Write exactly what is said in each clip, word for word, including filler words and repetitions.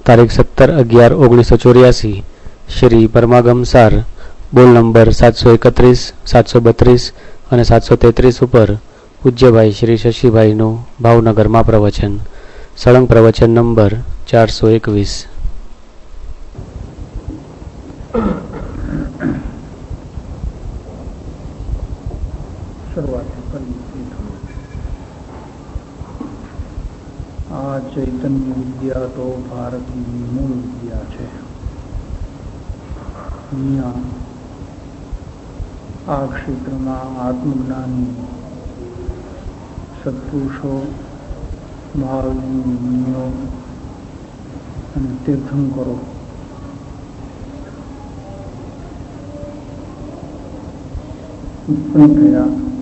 तारीख सत्तर अगियार ओगनीस सौ चौरासी श्री परमागम सार बोल नंबर सात सौ एकत्रीस सात सौ बत्रीस और सात सौ तेतरीस पर पूज्य भाई श्री शशिभाई नु भावनगर में प्रवचन सळंग प्रवचन नंबर चार सौ एकवीस। आ चैतन्य विद्या तो भारत की मूल विद्या है। आ क्षेत्र में आत्मज्ञानी सत्पुरुषो भावनियो तीर्थंकरो उत्पन्न थया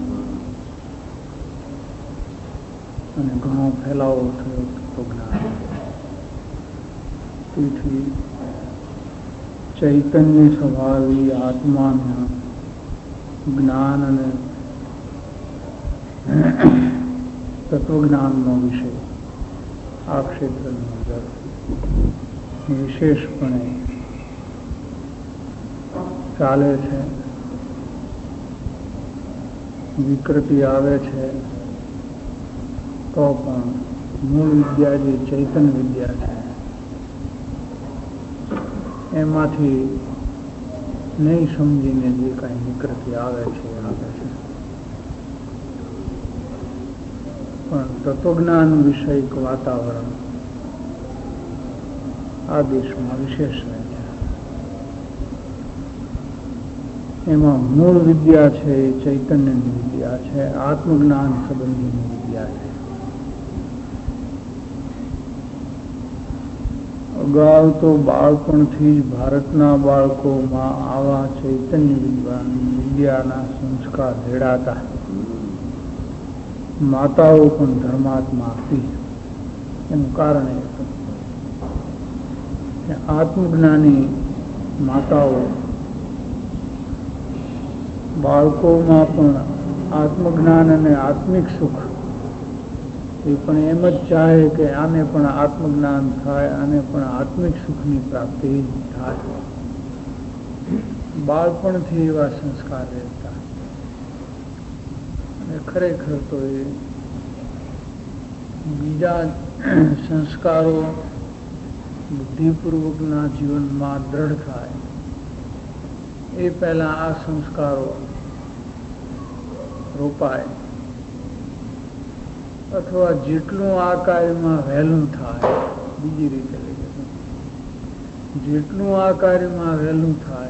અને ઘણો ફેલાવો થયો તત્વજ્ઞાન તેથી ચૈતન્ય સ્વભાવી આત્માના જ્ઞાન અને તત્વજ્ઞાનનો વિષય આ ક્ષેત્રની અંદર વિશેષપણે ચાલે છે। વિકૃતિ આવે છે तो पण मूल विद्या जे चैतन्य विद्या है एमांथी नहीं समझीने जे कई विकृति आवे छे आवे छे पण तत्वज्ञान विषयक वातावरण आ देश में विशेष है। एमां मूल विद्या है चैतन्य विद्या है, आत्मज्ञान संबंधी विद्या है। अगाऊ तो बाळपणथी ज भारतना बाळकोमां आवा चैतन्य विद्वान विद्याना संस्कार धेड़ाता। माताओं पण धर्मात्मा हती। एनुं कारण ए हतुं के आत्मज्ञानी माताओं बाळकोमां पण आत्मज्ञान अने आत्मिक सुख पण एम ज चाहे कि आने पण आत्मज्ञान थाय, आने पण आत्मिक सुखनी प्राप्ति थाय। बाळपणथी एवा संस्कार रहता अने खरेखर तो ए बीजा संस्कारों बुद्धिपूर्वकना जीवनमां दृढ़ थाय ए पहला आ संस्कारों रोपाय अथवा जेटलू आ कार्य में वहेलू थाय बीजी रीते लगे जेटलू आ कार्य में वहेलू थाय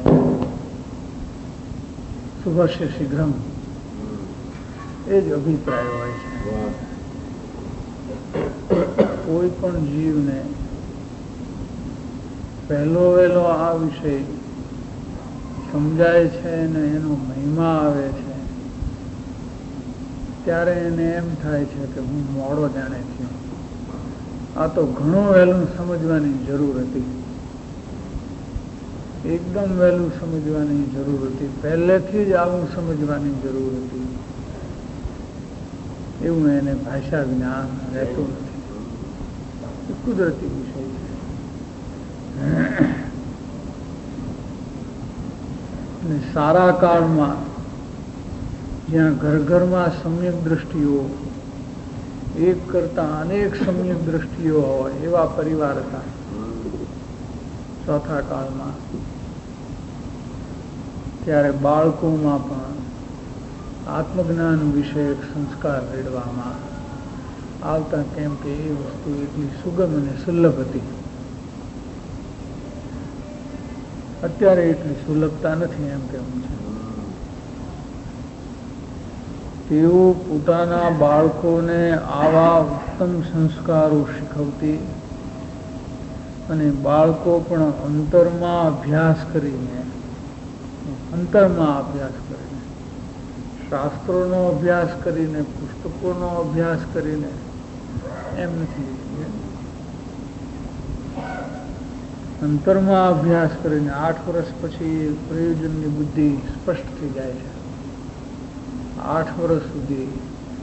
शुभस्य शीघ्रम ए ज अभिप्राय होय छे। कोई पण जीव ने पहलो वेलो आ विषय समझाय छे ने एनो महिमा आवे छे त्यारे एने एम थाय छे कि हूँ मोड़ो जाने थयो। आ तो घणो वहेलू समझवानी जरूर हती, एकदम वहेलू समझवानी जरूर हती, पहलेथी ज आवुं समझवानी जरूर हती। एवुं एने भाषा ज्ञान रहेतुं नथी। कुदरती विषय छे। सारा काल में ज्यां घर घर में सम्यक दृष्टिओ एक करता अनेक सम्यक दृष्टिओ होय एवा परिवार था। चौथा काल में त्यारे बाळको में पण आत्मज्ञान विषयक संस्कार रेड़वामां आवता केम के ए वस्तु एटली सुगम अने सुलभ हती। अत्यारे एटली सुलभता नथी एम कहेवुं छे। तेओ पोताना बाळकोने आवा उत्तम संस्कारो शीखवती अने बाळको पण अंतरमां अभ्यास करीने अंतरमां अभ्यास करीने शास्त्रोनो अभ्यास करीने पुस्तकोनो अभ्यास करीने एम नथी अंतरमां अभ्यास करीने आठ वर्ष पछी प्रयोजननी बुद्धि स्पष्ट थई जाय छे। आठ वर्ष सुधी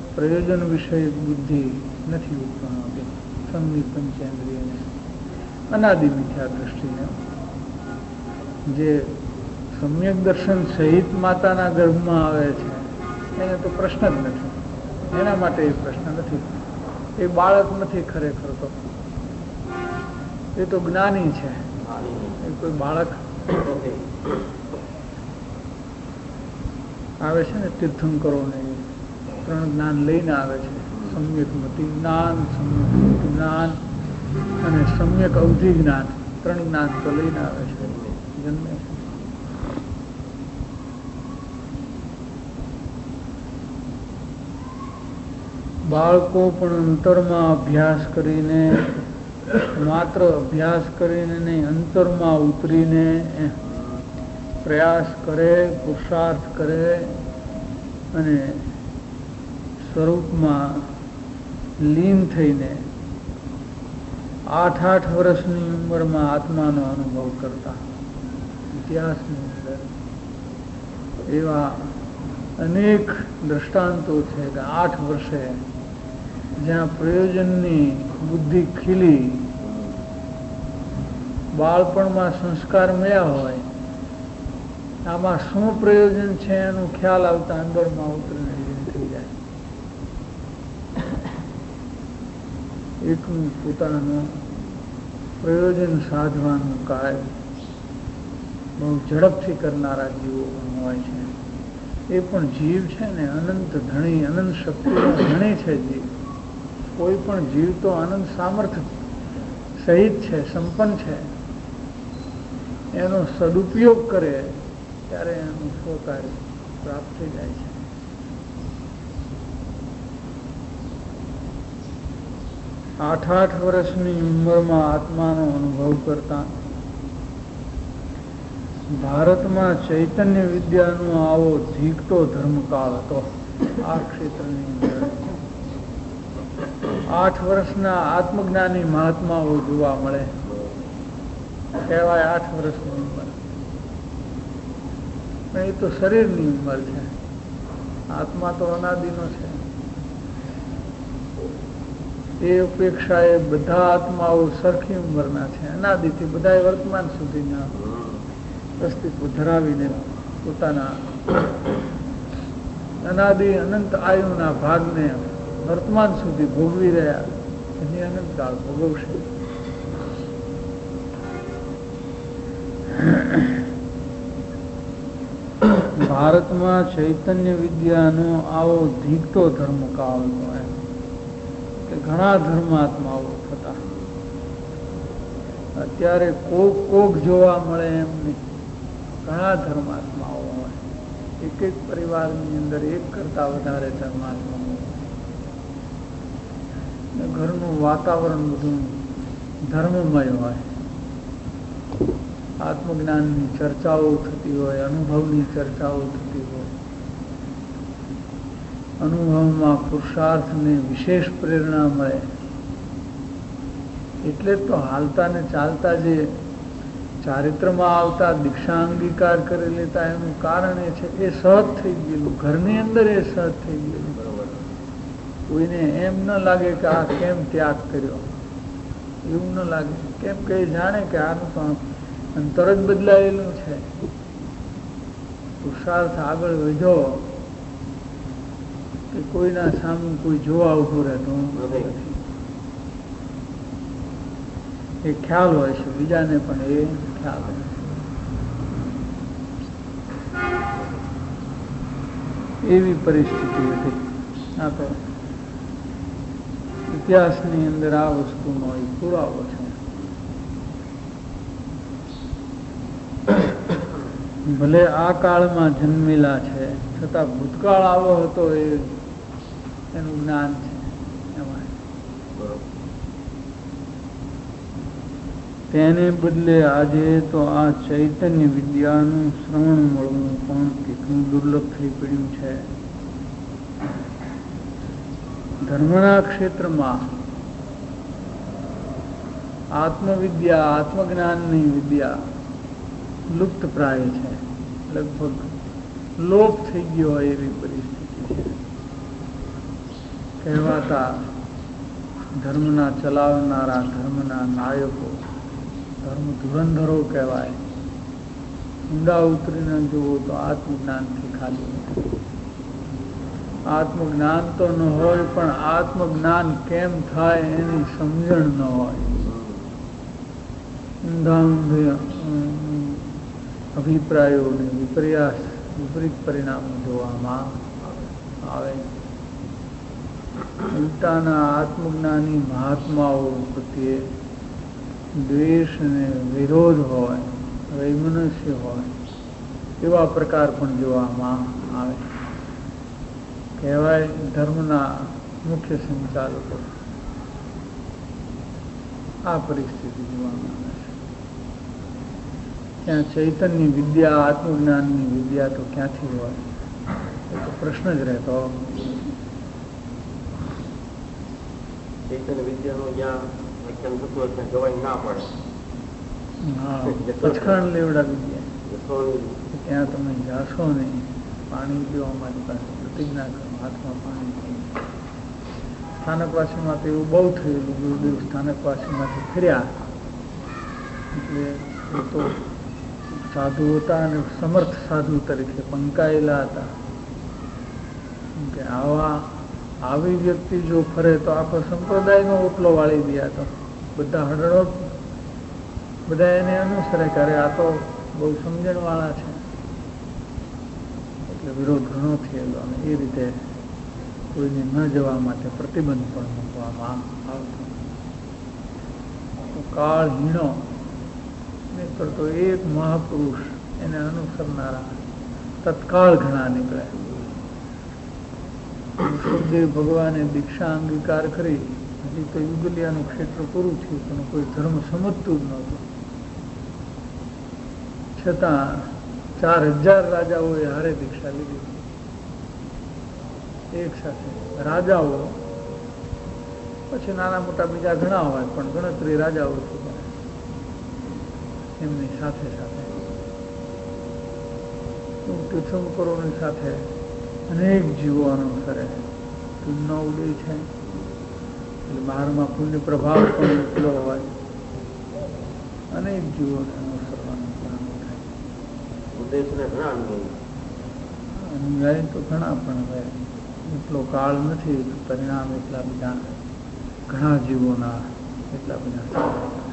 प्रयोजन विषय बुद्धि नहीं उत्पन्न होती। संगनी पंचेन्द्रिय અનાદિ મિથ્યા દૃષ્ટિને. જે સમ્યક દર્શન સહિત માતાના ગર્ભમાં આવે છે એને તો પ્રશ્ન જ નથી. એના માટે એ પ્રશ્ન નથી. એ બાળક નથી ખરેખર, તો એ તો જ્ઞાની છે. એ કોઈ બાળક આવે છે ને તીર્થંકરો ને ત્રણ જ્ઞાન લઈને આવે છે. સમ્યક મતિ જ્ઞાન, સમ્યક સ્મૃતિ જ્ઞાન અને સમ્યક અવધિ જ્ઞાન. ત્રણ જ્ઞાન તો લઈને આવે છે, જન્મે છે. બાળકો પણ અંતરમાં અભ્યાસ કરીને, માત્ર અભ્યાસ કરીને નહીં, અંતરમાં ઉતરીને પ્રયાસ કરે, પુરુષાર્થ કરે અને સ્વરૂપમાં લીન થઈને આઠ આઠ વર્ષની ઉંમરમાં આત્માનો અનુભવ કરતા ઇતિહાસની અંદર એવા અનેક દ્રષ્ટાંતો છે કે આઠ વર્ષે જ્યાં પ્રયોજનની બુદ્ધિ ખીલી, બાળપણમાં સંસ્કાર મળ્યા હોય, આમાં શું પ્રયોજન છે એનું ખ્યાલ આવતા અંદરમાં ઉતરીને થઈ જાય. એકનું પોતાનું પ્રયોજન સાધવાનું કાર્ય બહુ ઝડપથી કરનારા જીવો હોય છે. એ પણ જીવ છે ને અનંત ધણી, અનંત શક્તિનો ધણી છે જીવ. કોઈ પણ જીવ તો અનંત સામર્થ્ય સહિત છે, સંપન્ન છે. એનો સદુપયોગ કરે ત્યારે એનું સ્વકાર્ય પ્રાપ્ત થઈ જાય છે. આઠ આઠ વર્ષની ઉંમરમાં આત્માનો અનુભવ કરતા ભારતમાં ચૈતન્ય વિદ્યાનો આવો ધીકતો ધર્મકાળ હતો. આ ક્ષેત્રની અંદર આઠ વર્ષના આત્મજ્ઞાની મહાત્માઓ જોવા મળે. કહેવાય આઠ વર્ષની ઉંમર, પણ એ તો શરીરની ઉંમર છે. આત્મા તો અનાદિનો છે. એ અપેક્ષા એ બધા આત્માઓ સરખી ઉંમરના છે. અનાદિથી બધા વર્તમાન સુધીના અસ્તિત્વ ધરાવીને પોતાના અનાદિ અનંત આયુના ભાગને વર્તમાન સુધી ભોગવી રહ્યા. એની અનંતકાળ ભોગવશે. ભારતમાં ચૈતન્ય વિદ્યાનો આવો ધીકતો ધર્મકાળ હતો. કે ઘણા ધર્માત્માઓ થતા. અત્યારે કોક કોક જોવા મળે એમ નહીં, ઘણા ધર્માત્માઓ હોય. એક એક પરિવારની અંદર એક કરતા વધારે ધર્માત્માઓ. ઘરનું વાતાવરણ બધું ધર્મમય હોય. આત્મજ્ઞાનની ચર્ચાઓ થતી હોય, અનુભવની ચર્ચાઓ થતી હોય. અનુભવમાં પુરુષાર્થને વિશેષ પ્રેરણા મળે. એટલે તો હાલતા ને ચાલતા જે ચારિત્રમાં આવતા દીક્ષા અંગીકાર કરી લેતા એનું કારણ એ છે એ સહજ થઈ ગયેલું. ઘરની અંદર એ સહજ થઈ ગયેલું. બરોબર. કોઈને એમ ન લાગે કે આ કેમ ત્યાગ કર્યો, એવું ન લાગે. કેમ કે જાણે કે આનું તો અંતર જ બદલાયેલું છે. પુરુષાર્થ આગળ વધ્યો કે કોઈના સામે કોઈ જોવા ઉભું રહેતો નથી. એ ખ્યાલ હોય છે, બીજાને પણ એ ખ્યાલ હોય. એવી પરિસ્થિતિ હતી. આ તો ઇતિહાસની અંદર આ વસ્તુનો એક પુરાવો છે. ભલે આ કાળમાં જન્મેલા છે છતાં ભૂતકાળ આવો હતો એ એનું જ્ઞાન છે એમાં. તેને બદલે આજે તો આ ચૈતન્ય વિદ્યાનું શ્રવણ મળવું પણ કેટલું દુર્લભ થઈ પડ્યું છે. ધર્મના ક્ષેત્રમાં આત્મવિદ્યા, આત્મજ્ઞાનની વિદ્યા લુપ્ત પ્રાય છે. લગભગ લોપ થઈ ગયો હોય એવી પરિસ્થિતિ છે. કહેવાતા ધર્મના ચલાવનારા, ધર્મના નાયકો ધર્મ ધુરંધરો કહેવાય. ઊંડા ઉતરીને જુઓ તો આત્મજ્ઞાનથી ખાલી નથી. આત્મજ્ઞાન તો ન હોય પણ આત્મજ્ઞાન કેમ થાય એની સમજણ ન હોય. ઊંધા ઊંધા અભિપ્રાયોને વિપર્યાસ વિપરીત પરિણામો જોવામાં આવે. ઉલટાના આત્મજ્ઞાની મહાત્માઓ પ્રત્યે દ્વેષ અને વિરોધ હોય, વૈમનસ્ય હોય એવા પ્રકાર પણ જોવામાં આવે. કહેવાય ધર્મના મુખ્ય સંચાલકો આ પરિસ્થિતિ જોવામાં આવે છે. ત્યાં ચૈતન્ય વિદ્યા, આત્મજ્ઞાનની વિદ્યા તો ક્યાંથી હોય એ તો પ્રશ્ન જ રહેતો. ચૈતન્ય વિદ્યાનો જ્યાં વ્યાખ્યાન થતું હોય ત્યાં જવાય ના પડે. હા, પચખાણ લેવડા વિદ્યા ત્યાં તમે જાશો નહીં. પાણી પીવા અમારી પાસે પ્રતિજ્ઞા કરો, હાથમાં પાણી. સ્થાનકવાસીમાં તો એવું બહુ થયેલું. ગુરુદેવ સ્થાનકવાસીમાંથી ફર્યા એટલે એ તો સાધુ હતા અને સમર્થ સાધુ તરીકે પંકાયેલા હતા કે આવા આવી વ્યક્તિ જો ફરે તો આખો સંપ્રદાયનો ઓટલો વાળી દે. તો બધા હડળો બધા એને અનુસરે કરે. આ તો બહુ સમજણવાળા છે એટલે વિરોધ ઘણો થયેલો અને એ રીતે કોઈને ન જવા માટે પ્રતિબંધ પણ મૂકવામાં આવતો. કાળ હીણો નીકળતો એક મહાપુરુષ એને અનુસરનારા તત્કાળ ઘણા નીકળે. સુખદેવ ભગવાને દીક્ષા અંગીકાર કરી. હજી તો યુગલિયાનું ક્ષેત્ર પૂરું થયું પણ કોઈ ધર્મ સમજતું જ નહોતું. છતાં ચાર હજાર રાજાઓએ હારે દીક્ષા લીધી એક સાથે. રાજાઓ પછી નાના મોટા બીજા ઘણા હોય પણ ગણતરી રાજાઓ એમની સાથે સાથે તીર્થંકરોની સાથે અનેક જીવો અનુસરે. પુણ્યનો ઉદય છે એટલે બહારમાં પુણ્ય પ્રભાવ પણ એટલો હોય. અનેક જીવોને અનુસરવાનું પ્રારંભ થાય. અનુયાયી તો ઘણા પણ હવે એટલો કાળ નથી. પરિણામ એટલા બધા ઘણા જીવોના એટલા બધા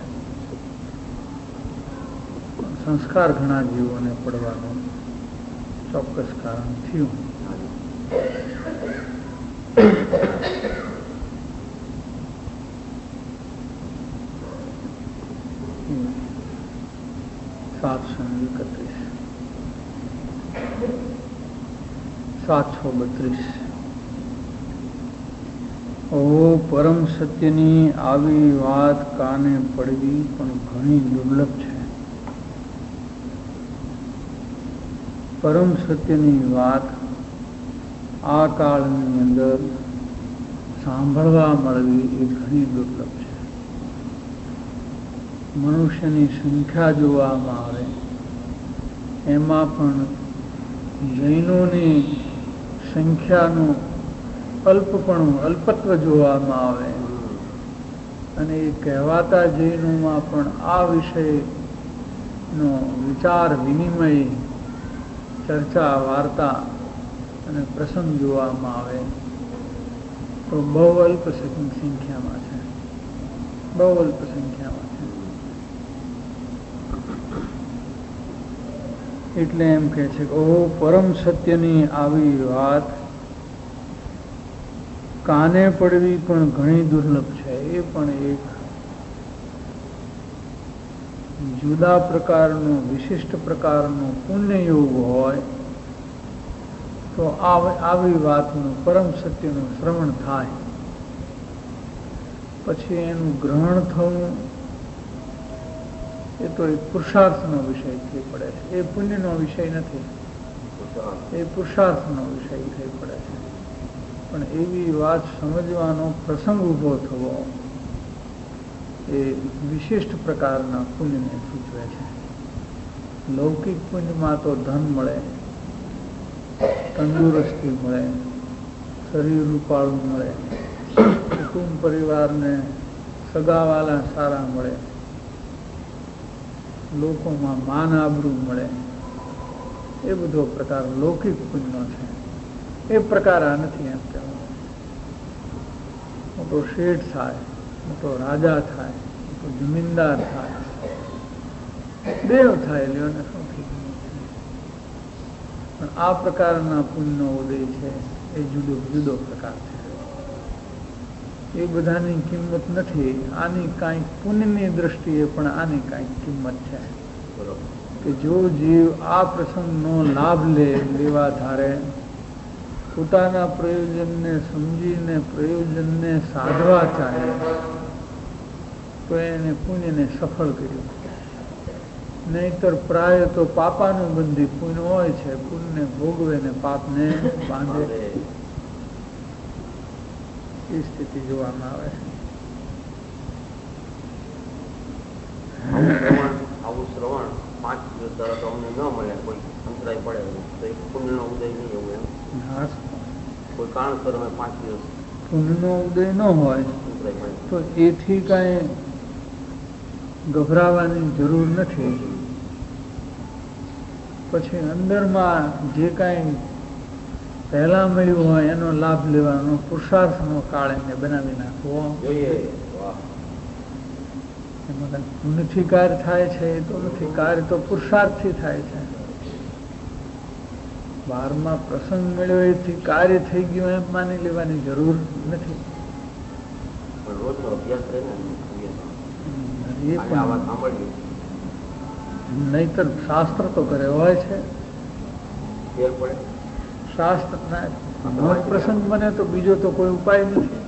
સંસ્કાર ઘણા જીવોને પડવાનું ચોક્કસ કારણ થયું. સાતસો એકત્રીસ સાતસો બત્રીસ ઓ પરમ સત્યની આવી વાત કાને પડવી પણ ઘણી દુર્લભ છે. પરમ સત્યની વાત આ કાળની અંદર સાંભળવા મળવી એ ઘણી દુર્લભ છે. મનુષ્યની સંખ્યા જોવામાં આવે એમાં પણ જૈનોની સંખ્યાનું અલ્પપણું અલ્પત્વ જોવામાં આવે અને એ કહેવાતા જૈનોમાં પણ આ વિષયનો વિચાર વિનિમય ચર્ચા વાર્તા અને પ્રસંગ જોવામાં આવે તો બહુ અલ્પ સંખ્યામાં છે. બહુ અલ્પ સંખ્યામાં છે. એટલે એમ કે છે કે ઓ પરમ સત્યની આવી વાત કાને પડવી પણ ઘણી દુર્લભ છે. એ પણ એક જુદા પ્રકારનો વિશિષ્ટ પ્રકારનો પુણ્યયોગ હોય તો આવી વાતનું પરમ સત્યનું શ્રવણ થાય પછી એનું ગ્રહણ થવું એ તો એક પુરુષાર્થનો વિષય થઈ પડે છે. એ પુણ્યનો વિષય નથી, એ પુરુષાર્થનો વિષય થઈ પડે છે. પણ એવી વાત સમજવાનો પ્રસંગ ઊભો થવો એ વિશિષ્ટ પ્રકારના પુણ્યને સૂચવે છે. લૌકિક પુણ્યમાં તો ધન મળે, તંદુરસ્તી મળે, શરીર રૂપાળું મળે, કુટુંબ પરિવારને સગાવાલા સારા મળે, લોકોમાં માન આબરૂ મળે, એ બધો પ્રકાર લૌકિક પુણ્યનો છે. એ પ્રકાર આ નથી. એમ કહેવાય મોટો શેઠ થાય, મોટો રાજા થાય, મોટો જમીનદાર થાય, દેવ થાય, લેવાને શું થઈ ગયું. પણ આ પ્રકારના પુણ્યનો ઉદય છે એ જુદો જુદો પ્રકાર છે. એ બધાની કિંમત નથી. આની કાંઈક પુણ્યની દ્રષ્ટિએ પણ આની કાંઈક કિંમત છે કે જો જીવ આ પ્રસંગનો લાભ લે, લેવા ધારે, પોતાના પ્રયોજનને સમજીને પ્રયોજનને સાધવા ચાહે, તો એને પુણ્યને સફળ કર્યું. નહીતર પ્રાય તો પાપાનું બંધી પુણ્ય હોય છે, પુણ્યને ભોગવે ને પાપને બાંધે, એ સ્થિતિ જોવામાં આવે છે. આવું શ્રવણ પાંચ દિવસ તરત અમને ન મળે, કોઈ અંતરાય પડે તો એક પુણ્ય નો ઉદય નહીં એવું એમ કોઈ કારણસર અમે પાંચ દિવસ પુણ્ય નો ઉદય ન હોય તો એથી કઈ ગભરાવાની જરૂર નથી. પછી અંદરમાં જે કાંઈ પહેલા મળ્યું હોય એનો લાભ લેવાનો પુરુષાર્થનો કાળ એને બનાવી નાખવો જોઈએ. એમાં કઈ પુણ્યથી કાર્ય થાય છે એ તો નથી. કાર્ય તો પુરુષાર્થથી થાય છે. બારમાં પ્રસંગ મળ્યો એથી કાર્ય થઈ ગયું એમ માની લેવાની જરૂર નથી. નહીતર શાસ્ત્ર તો કરે હોય છે. શાસ્ત્ર ના પ્રસંગ બને તો બીજો તો કોઈ ઉપાય નથી.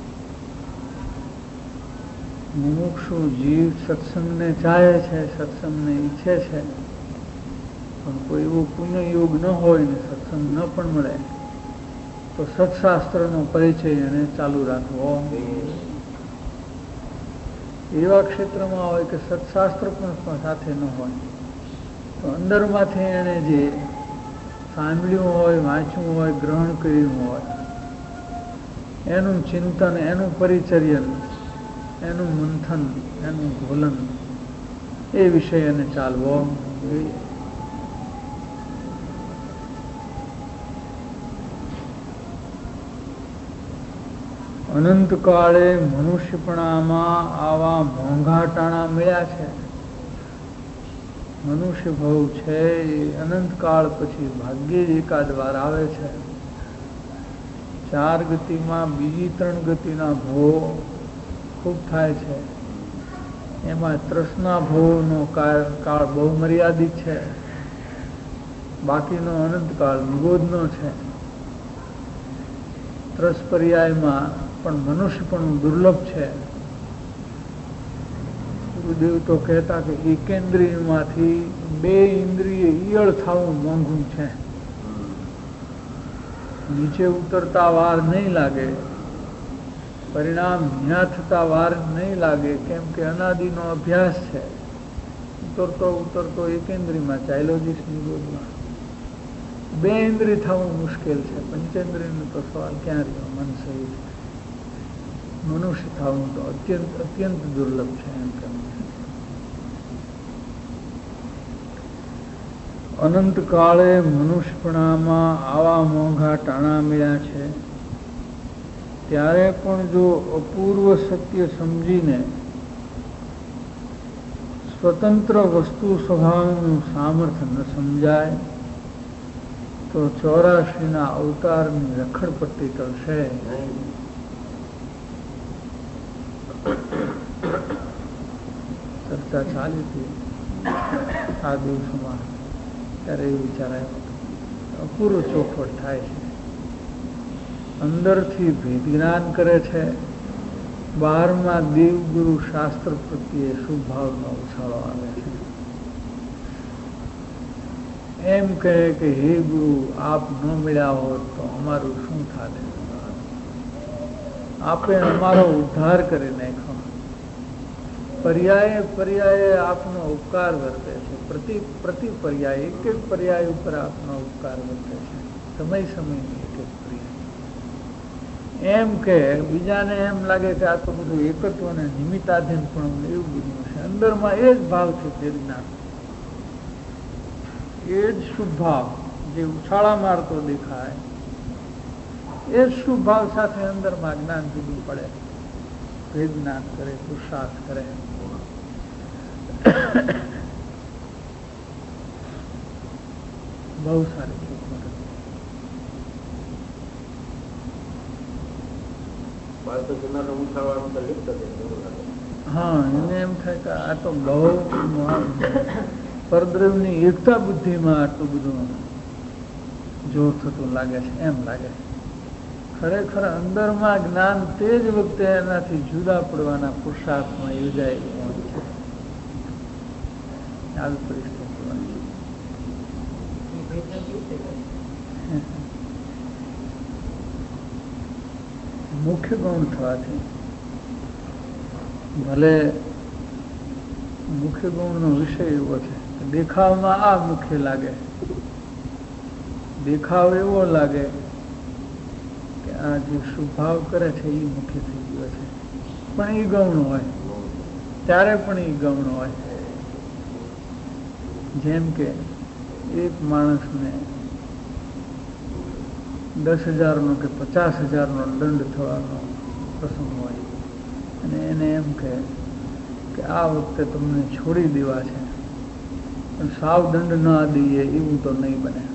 મુમુક્ષુ જીવ સત્સંગને ચાહે છે, સત્સંગને ઈચ્છે છે, પણ કોઈ એવો પુણ્ય યોગ ન હોય ને સત્સંગ ન પણ મળે તો સત્શાસ્ત્રનો પરિચય એને ચાલુ રાખવો. એવા ક્ષેત્રમાં હોય કે સત્શાસ્ત્ર પણ સાથે ન હોય તો અંદરમાંથી એને જે સાંભળ્યું હોય, વાંચ્યું હોય, ગ્રહણ કર્યું હોય, એનું ચિંતન, એનું પરિચર્યન, એનું મંથન, એનું ઘોલન, એ વિષય એને ચાલવો જોઈએ. અનંતકાળે મનુષ્યપણામાં આવા મોંઘાટાણા મળ્યા છે. મનુષ્ય ભાવ છે એ અનંતકાળ પછી ભાગ્યે જ એકાદ વાર આવે છે. ચાર ગતિમાં બીજી ત્રણ ગતિના ભોગ ખૂબ થાય છે. એમાં તૃષ્ણા ભોગનો કાળ બહુ મર્યાદિત છે. બાકીનો અનંતકાળ નિગોદનો છે. ત્રસ પર્યાયમાં પણ મનુષ્ય પણ દુર્લભ છે. ગુરુદેવ તો કહેતા કે એકેન્દ્રિયમાંથી બે ઇન્દ્રિય ઈયળ થવું મોંઘું છે. નીચે ઉતરતા વાર નહીં લાગે, પરિણામ ન્યા થતા વાર નહીં લાગે, કેમ કે અનાદિનો અભ્યાસ છે. ઉતરતો ઉતરતો એકેન્દ્રિયમાં ચાલ્યો જઈશ નિરોધમાં. બે ઇન્દ્રિય થવું મુશ્કેલ છે. પંચેન્દ્રિયનો તો સવાલ ક્યાં રહ્યો? મન સહિત મનુષ્ય થવું તો અત્યંત અત્યંત દુર્લભ છે. એમ કે અનંતકાળે મનુષ્યપણામાં આવા મોંઘા ટાણા મળ્યા છે. ત્યારે પણ જો અપૂર્વ સત્ય સમજીને સ્વતંત્ર વસ્તુ સ્વભાવનું સામર્થ્ય ન સમજાય તો ચોરાશીના અવતારની રખડપટ્ટી કરશે. ચર્ચા ચાલી હતી આ દિવસોમાં, ત્યારે એ વિચાર આવ્યો અપૂર્વ ચોખવટ થાય છે. અંદરથી ભેદ જ્ઞાન કરે છે, બહારમાં દેવગુરુ શાસ્ત્ર પ્રત્યે શુભ ભાવનો ઉછાળો આવે છે. એમ કહે કે હે ગુરુ, આપ ન મળ્યા હોત તો અમારું શું થાત? આપે અમારો ઉદ્ધાર કરી નાખ્યો. પર્યાય પર્યાય આપનો ઉપકાર વર્તે છે. પ્રતિ પ્રતિ પર્યાય એક એક પર્યાય ઉપર આપનો ઉપકાર વર્તે છે. સમય સમયની એક એક પર્યાય એમ કે બીજાને એમ લાગે કે આ તો બધું એકત્વ ને નિમિત્તાધીન પણ એવું બધું છે. અંદરમાં એ જ ભાવ છે તે જ્ઞાન, એ જ શુભ ભાવ જે ઉછાળા મારતો દેખાય એ જ શુભ ભાવ સાથે અંદરમાં જ્ઞાન જુદું પડે, ભેદ જ્ઞાન કરે, પુરુષાર્થ કરે. બહુ સારી શીખ. હા, એને એમ થાય કે આ તો બહુ પરદ્રવની એકતા બુદ્ધિમાં આટલું બધું જોર થતું લાગે છે, એમ લાગે. ખરેખર અંદરમાં જ્ઞાન તે જ વખતે એનાથી જુદા પડવાના પુરુષાર્થમાં યોજાયેલું હોય છે. આવી પરિસ્થિતિ હોય. મુખ્ય ગૌણ થવાથી ભલે મુખ્ય ગૌણનો વિષય એવો છે કે દેખાવમાં આ મુખ્ય લાગે, દેખાવ એવો લાગે કે આ જે શુભાવ કરે છે એ મુખ્ય થઈ ગયો છે, પણ એ ગૌણ હોય ત્યારે પણ એ ગૌણ હોય. જેમ કે એક માણસને દસ હજારનો કે પચાસ હજારનો દંડ થવાનો પ્રસંગ હોય અને એને એમ કહે કે આ વખતે તમને છોડી દેવા છે, પણ સાવ દંડ ના દઈએ એવું તો નહીં બને,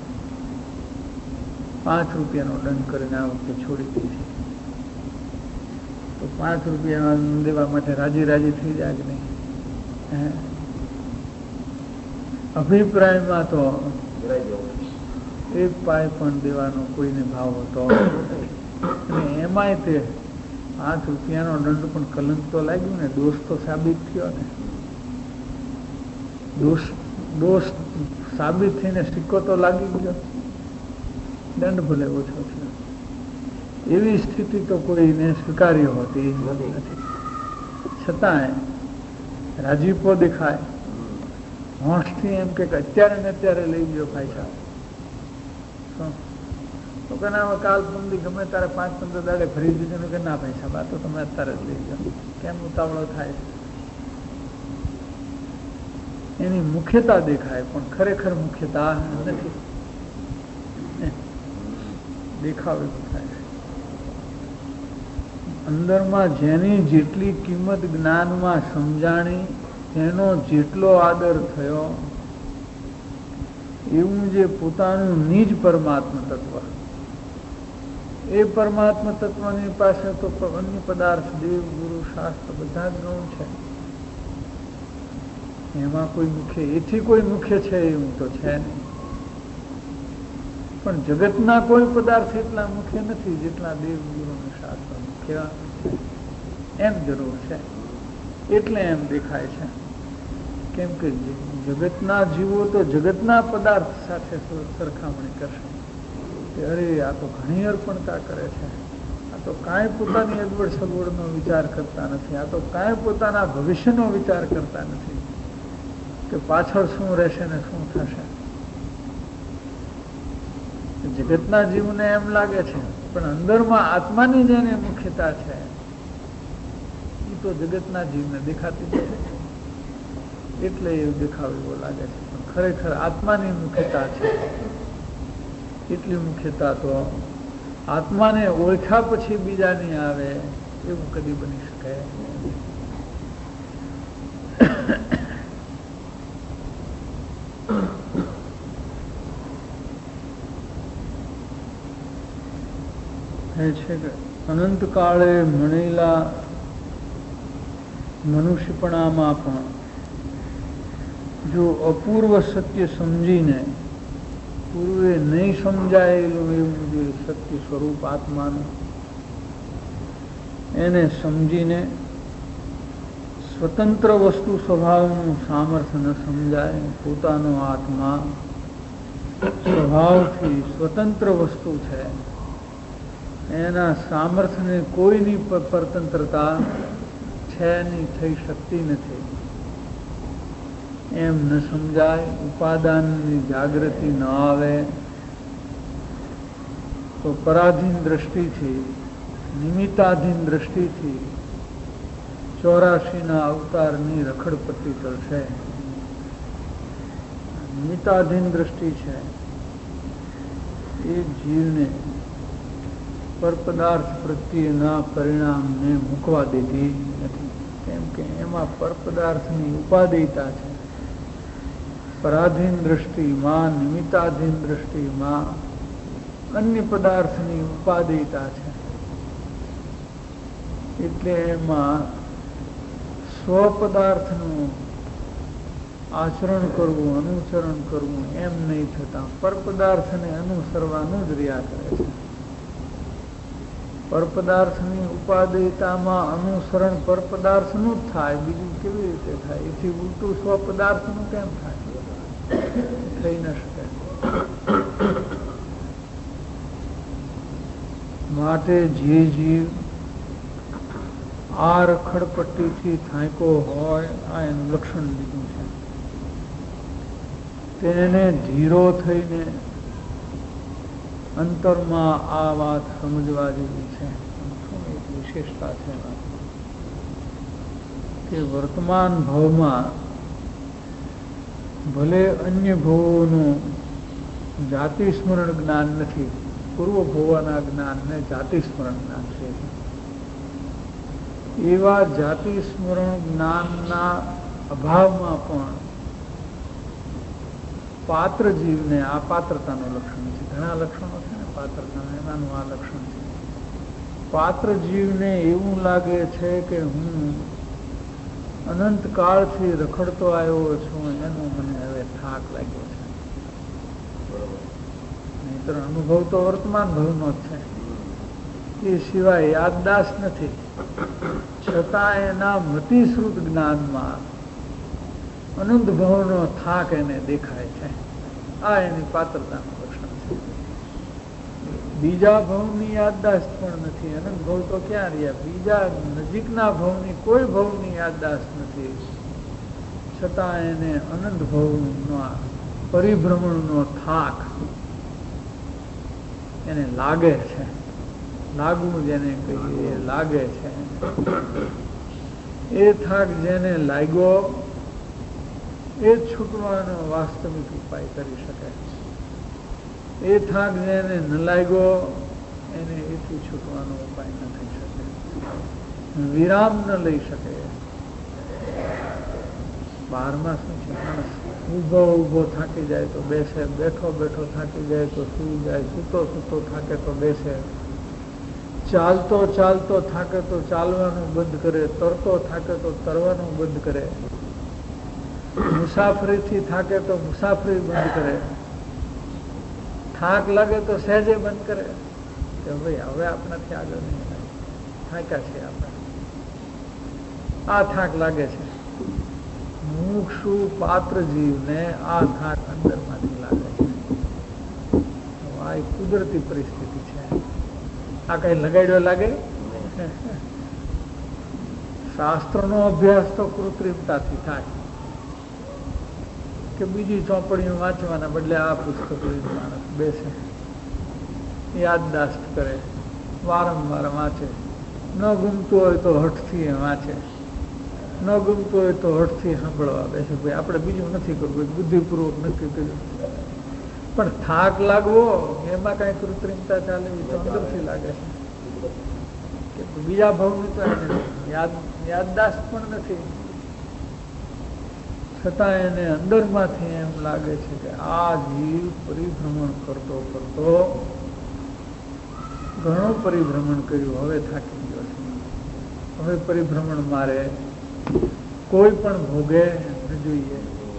પાંચ રૂપિયાનો દંડ કરીને આ વખતે છોડી દઈએ. તો પાંચ રૂપિયા દેવા માટે રાજી રાજી થઈ જાય કે નહીં? અભિપ્રાયમાં તો એક પાય પણ દેવાનો કોઈને ભાવ હતો અને એમાંય તે પાંચ રૂપિયાનો દંડ પણ કલંક તો લાગ્યું ને, દોષ તો સાબિત થયો ને. દોષ દોષ સાબિત થઈને સિક્કો તો લાગી ગયો, દંડ ભલે ઓછો થયો. એવી સ્થિતિ તો કોઈને સ્વીકાર્ય હોતી નથી. છતાંય રાજીપો દેખાય, હોંશથી એમ કે અત્યારે ને અત્યારે લઈ ગયો પૈસા, તો કે ના કાલ પંદી ગમે તારે પાંચ પંદર દાડે ફરી દીધું કે ના પૈસા બા તો તમે અત્યારે જ લઈ જાઓ. કેમ ઉતાવળો થાય? એની મુખ્યતા દેખાય પણ ખરેખર મુખ્યતા નથી, દેખાવ એવું થાય. અંદરમાં જેની જેટલી કિંમત જ્ઞાનમાં સમજાણી, એનો જેટલો આદર થયો, એવું જે પોતાનું નિજ પરમાત્મા તત્વ, એ પરમાત્મા તત્વની પાસે તો અન્ય પદાર્થ, દેવ, ગુરુ, શાસ્ત્ર બધા જ ગૌણ છે. એમાં કોઈ મુખ્ય, એથી કોઈ મુખ્ય છે એવું તો છે નહીં. પણ જગતના કોઈ પદાર્થ એટલા મુખ્ય નથી જેટલા દેવ, ગુરુ અને શાસ્ત્ર મુખ્ય એમ જરૂર છે. એટલે એમ દેખાય છે. કેમ કે જગતના જીવો તો જગતના પદાર્થ સાથે સરખામણી કરશે કે અરે આ તો ઘણી અર્પણતા કરે છે, આ તો કાંઈ પોતાની અગવડ સગવડનો વિચાર કરતા નથી, આ તો કાંઈ પોતાના ભવિષ્યનો વિચાર કરતા નથી કે પાછળ શું રહેશે ને શું થશે. જગતના જીવને એમ લાગે છે, પણ અંદરમાં આત્માની જેને મુખ્યતા છે એ તો જગતના જીવને દેખાતી નથી, એટલે એ દેખાવ એવો લાગે છે. પણ ખરેખર આત્માની મુખ્યતા છે. એટલી મુખ્યતા તો આત્માને ઓળખ્યા પછી બીજાની આવે એવું કદી બની શકે. છે કે અનંત કાળે મળેલા મનુષ્યપણામાં પણ જો અપૂર્વ સત્ય સમજીને પૂર્વે નહીં સમજાયેલું એવું જે સત્ય સ્વરૂપ આત્માનું એને સમજીને સ્વતંત્ર વસ્તુ સ્વભાવનું સામર્થ્ય ન સમજાય, પોતાનો આત્મા સ્વભાવથી સ્વતંત્ર વસ્તુ છે, એના સામર્થ્યને કોઈની પરતંત્રતા છે નહીં, થઈ શકતી નથી એમ ન સમજાય, ઉપાદાનની જાગૃતિ ન આવે તો પરાધીન દ્રષ્ટિથી, નિમિત્તાધીન દ્રષ્ટિથી ચોરાશી ના અવતારની રખડપટ્ટી કરશે. નિમિત્તાધીન દ્રષ્ટિ છે એ જીવને પરપદાર્થ પ્રત્યેના પરિણામને મૂકવા દેતી નથી. કેમ કે એમાં પરપદાર્થની ઉપાદેયતા છે. પરાધીન દ્રષ્ટિમાં, નિમિત્તાધીન દ્રષ્ટિમાં અન્ય પદાર્થની ઉપાદેયતા છે. એટલે એમાં સ્વપદાર્થનું આચરણ કરવું, અનુસરણ કરવું એમ નહીં થતા પરપદાર્થને અનુસરવાનું જ રહ્યા કરે છે. પરપદાર્થની ઉપાદેયતામાં અનુસરણ પરપદાર્થનું જ થાય, બીજું કેવી રીતે થાય? એથી ઉલટું સ્વપદાર્થનું કેમ થાય? થઈ ન શકે. માટે જે જીવ આ રખડપટ્ટીથી થાંકો હોય, આ એનું લક્ષણ લીધું છે, તેને ધીરો થઈને અંતરમાં આ વાત સમજવા જેવી છે. એક વિશેષતા છે કે વર્તમાન ભાવમાં ભલે અન્ય ભવોનું જાતિ સ્મરણ જ્ઞાન નથી, પૂર્વ ભવોના જ્ઞાનને જાતિ સ્મરણ જ્ઞાન છે. એવા જાતિ સ્મરણ જ્ઞાનના અભાવમાં પણ પાત્ર જીવને, આ પાત્રતાનું લક્ષણ છે, ઘણા લક્ષણો છે ને પાત્રતાના, એમાંનું આ લક્ષણ છે. પાત્ર જીવને એવું લાગે છે કે હું અનંત કાળથી રખડતો આવ્યો છું, એનો મને હવે થાક લાગ્યો છે. નહીંતર અનુભવ તો વર્તમાન ભાવનો જ છે, એ સિવાય યાદદાસ્ત નથી. છતાં એના મતિશ્રુત જ્ઞાનમાં અનંત ભાવનો થાક એને દેખાય છે. આ એની પાત્રતાનું લક્ષણ છે. બીજા ભાવની યાદદાસ્ત પણ નથી. અનંત ભાવ તો ક્યાં રહ્યા? બીજા નજીકના ભાવની કોઈ ભાવની યાદદાસ્ત નથી. છતાં એને અનંત ભાવનો પરિભ્રમણનો થાક એને લાગે છે. લાગવું જેને કહીએ લાગે છે. એ થાક જેને લાગ્યો એ છૂટવાનો વાસ્તવિક ઉપાય કરી શકે. એ થાક જેને ન લાગ્યો એને એથી છૂટવાનો ઉપાય ન થઈ શકે, વિરામ ન લઈ શકે. બહારમાં શું છે, માણસ ઉભો ઉભો થાકી જાય તો બેસે, બેઠો બેઠો થાકી જાય તો સૂઈ જાય, સૂતો સૂતો થાકે તો બેસે, ચાલતો ચાલતો થાકે તો ચાલવાનું બંધ કરે, તરતો થાકે તો તરવાનું બંધ કરે, મુસાફરીથી થાકે તો મુસાફરી બંધ કરે, થાક લાગે તો સહેજે બંધ કરે કે ભાઈ હવે આપણાથી આગળ નહીં થાય, થાક્યા છે આપણે. આ થાક લાગે છે. મુક્ષુ પાત્ર જીવને આ થાક અંદરમાંથી લાગે છે. આ એક કુદરતી પરિસ્થિતિ છે. આ કઈ લગાડ્યો લાગે? શાસ્ત્રનો અભ્યાસ તો કૃત્રિમતાથી થાય કે બીજી ચોપડીઓ વાંચવાના બદલે આ પુસ્તક માણસ બેસે, યાદદાસ્ત કરે, વારંવાર વાંચે. ન ગમતું હોય તો હઠથી વાંચે, ન ગમતું હોય તો હઠથી સાંભળવા બેસે. ભાઈ આપણે બીજું નથી કરવું, બુદ્ધિપૂર્વક નથી કર્યું. પણ થાક લાગવો એમાં કઈ કૃત્રિમતા ચાલે તો અંદરથી લાગે છે કે બીજા ભાવની તો યાદ યાદદાસ્ત પણ નથી. છતાં એને અંદરમાંથી એમ લાગે છે કે આ જીવ પરિભ્રમણ કરતો કરતો ઘણું પરિભ્રમણ કર્યું, હવે થાકી ગયો છે. હવે પરિભ્રમણ મારે કોઈ પણ ભોગે ન જોઈએ.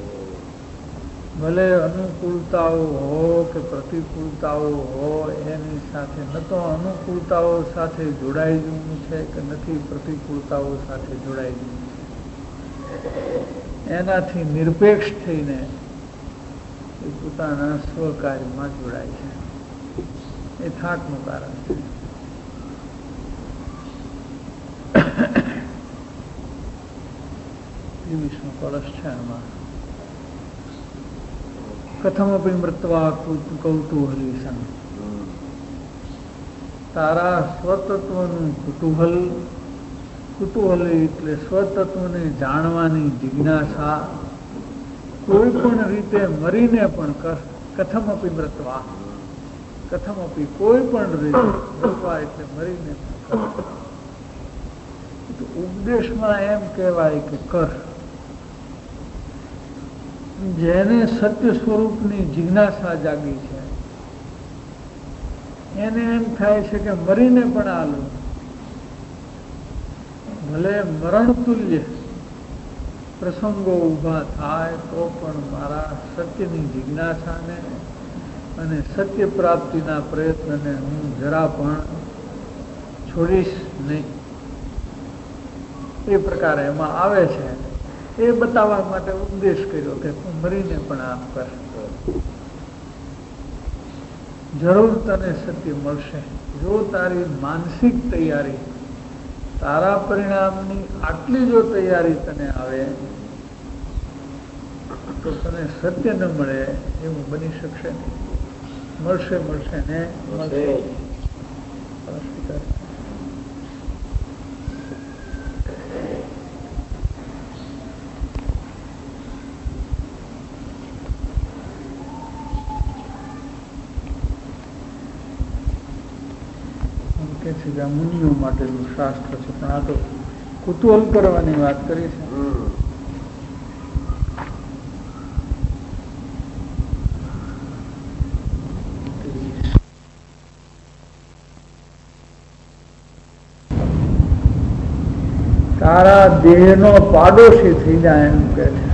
ભલે અનુકૂળતાઓ હો કે પ્રતિકૂળતાઓ હો, એની સાથે ન તો અનુકૂળતાઓ સાથે જોડાઈ જવું છે કે નથી પ્રતિકૂળતાઓ સાથે જોડાઈ જવું છે. એનાથી નિરપેક્ષ થઈને એ પોતાના સ્વકાર્યમાં જોડાય છે. એ થાકનું કારણ છે. ત્રેવીસમો કળશ છે એમાં કથમપી મૃત્વા કૌતૂહલી. તારા સ્વતત્વનું કુતૂહલ કુતૂહલી એટલે સ્વતત્વને જાણવાની જિજ્ઞાસા કોઈ પણ રીતે મરીને પણ કથમપી મૃત્વા, કથમપી કોઈ પણ રીતે મૃત્વા એટલે મરીને પણ કર. ઉપદેશમાં એમ કહેવાય કે કર. જેને સત્ય સ્વરૂપની જિજ્ઞાસા જાગી છે એને એમ થાય છે કે મરીને પણ આલું, ભલે મરણ તુલ્ય પ્રસંગો ઉભા થાય તો પણ મારા સત્યની જિજ્ઞાસાને અને સત્ય પ્રાપ્તિના પ્રયત્નને હું જરા પણ છોડીશ નહીં. એ પ્રકારે એમાં આવે છે. એ બતાવવા માટે ઉપદેશ કર્યો કે તું મરીને પણ આમ કર, જરૂર તને સત્ય મળશે. જો તારી માનસિક તૈયારી, તારા પરિણામની આટલી જો તૈયારી તને આવે તો તને સત્ય ન મળે એવું બની શકશે નહીં. મળશે મળશે ને મળશે. કે છે કે મુનિઓ માટેનું શાસ્ત્ર છે, પણ આ તો કુતૂહલ કરવાની વાત કરી છે. તારા દેહનો પાડોશી થઈ જાય એમ કે છે.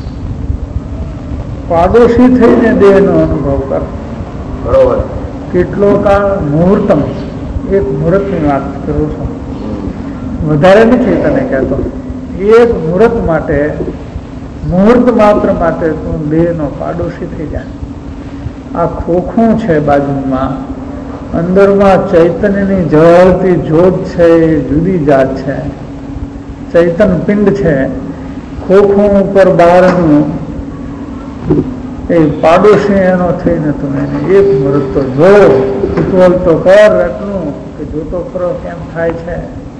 પાડોશી થઈને દેહનો અનુભવ કર. બરોબર. કેટલો કાળ મુહૂર્તમ, એક મુહૂર્તની વાત કરું છું, વધારે નથી તને કહેતો. એક મુહૂર્ત માટે, મુહૂર્ત માત્ર માટે તું દેહનો પાડોશી થઈ જાય. આ ખોખું છે બાજુમાં, અંદરમાં ચૈતન્યની જળહળતી જ્યોત છે, એ જુદી જાત છે. ચૈતન પિંડ છે. ખોખું ઉપર બહારનું એ પાડોશી એનો થઈને તું એને એક મુહૂર્ત તો જો, કુતૂહલ તો કર એટલું કે જોતો ખરો કેમ થાય છે.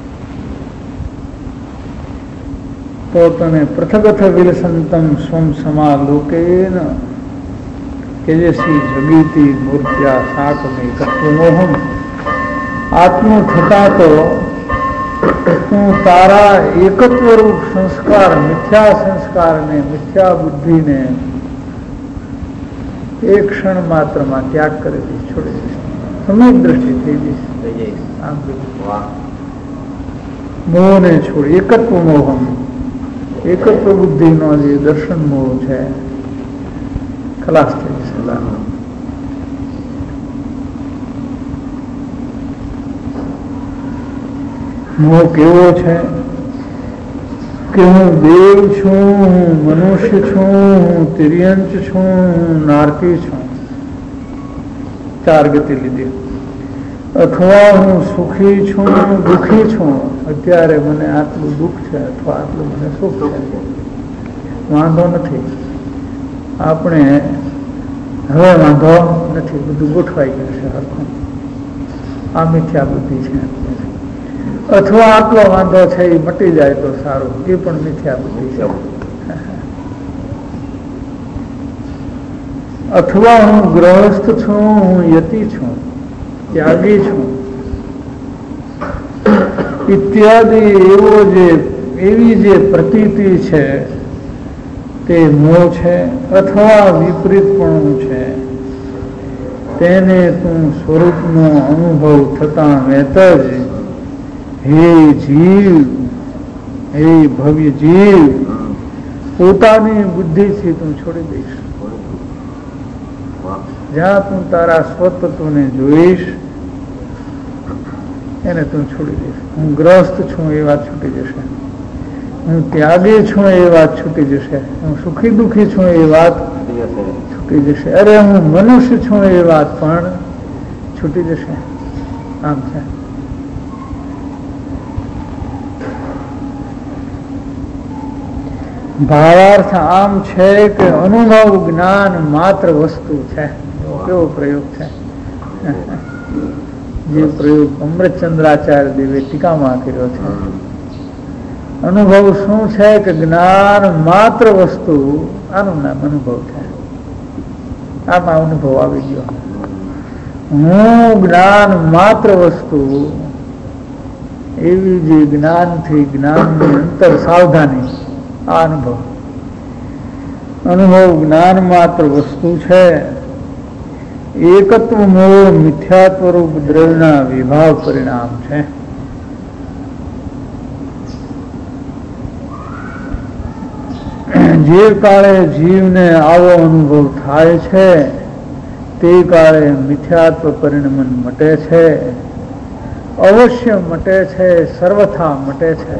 તો તને પૃથગથ વિલસંતમ સ્વમ સમા લોકેન કેજસી જગીતી મૂર્ત્યા સાકમે કત્વમોહમ. આત્મું થતા તો તું તારા એકત્વ રૂપ સંસ્કાર, મિથ્યા સંસ્કારને, મિથ્યા બુદ્ધિને એક ક્ષણ માત્રમાં ત્યાગ કરી દઈશ, છોડી દઈશ. સમીપ દ્રષ્ટિ થઈ જઈશ. આમ મોહને છોડી એકત્વ મોહમ, એકત્વ બુદ્ધિનો જે દર્શન મોહ છે ખલાસ થઈ જશે. મોહ કેવો છે કે હું દેવ છું, હું મનુષ્ય છું, હું તિર્યંચ છું, હું નારકી છું. ચાર ગતિ લીધી. અથવા હું સુખી છું, દુઃખી છું. અત્યારે મને આટલું દુઃખ છે અથવા આટલું મને સુખ છે. વાંધો નથી, આપણે હવે વાંધો નથી, બધું ગોઠવાઈ ગયું છે હરખું. આ મિથ્યા બુદ્ધિ છે. અથવા આટલો વાંધો છે એ મટી જાય તો સારું, એ પણ મિથ્યા બુદ્ધિ છે. અથવા હું ગ્રહસ્થ છું, હું યતિ છું, ત્યાગી છું ઇત્યાદિ એવો જે એવી જે પ્રતીતિ છે તે મોહ છે. અથવા વિપરીતપણું છે, તેને તું સ્વરૂપનો અનુભવ થતા વેત જ હે જીવ, હે ભવ્ય જીવ, પોતાની બુદ્ધિથી તું છોડી દઈશ. જ્યાં તું તારા સ્વતત્વને જોઈશ એને તું છોડી દઈશ. હું ગ્રસ્ત છું એ વાત છૂટી જશે, હું ત્યાગી છું એ વાત છૂટી જશે, હું સુખી દુઃખી છું એ વાત છૂટી જશે, અરે હું મનુષ્ય છું એ વાત પણ છૂટી જશે. આમ છે. ભાવાર્થ આમ છે કે અનુભવ જ્ઞાન માત્ર વસ્તુ છે. કેવો પ્રયોગ છે, જે પ્રયોગ અમૃતચંદ્રાચાર્ય દેવે ટીકામાં કર્યો છે. અનુભવ શું છે કે જ્ઞાન માત્ર વસ્તુ, આનું નામ અનુભવ છે. આમાં અનુભવ આવી ગયો. હું જ્ઞાન માત્ર વસ્તુ, એવી જે જ્ઞાનથી જ્ઞાનની અંતર સાવધાની, આ અનુભવ. અનુભવ જ્ઞાન માત્ર વસ્તુ છે. એકત્વ મૂળ મિથ્યાત્વ રૂપ દ્રવ્યના વિભાવ પરિણામ છે. જે કાળે જીવને આવો અનુભવ થાય છે તે કાળે મિથ્યાત્વ પરિણમન મટે છે, અવશ્ય મટે છે, સર્વથા મટે છે.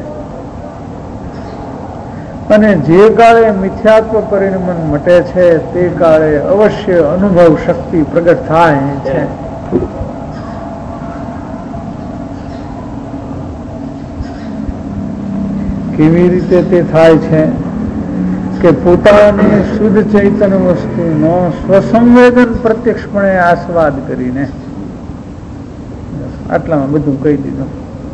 અને જે કાળે મિથ્યાત્વ પરિણમન મટે છે તે કાળે અવશ્ય અનુભવ શક્તિ પ્રગટ થાય છે. કેવી રીતે તે થાય છે કે પોતાની શુદ્ધ ચૈતન્ય વસ્તુનો સ્વસંવેદન પ્રત્યક્ષપણે આસ્વાદ કરીને. આટલામાં બધું કહી દીધું.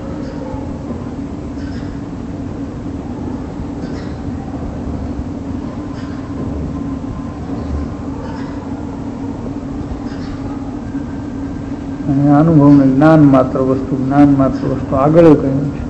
અનુભવને જ્ઞાન માત્ર વસ્તુ, જ્ઞાન માત્ર વસ્તુ આગળ કહ્યું છે.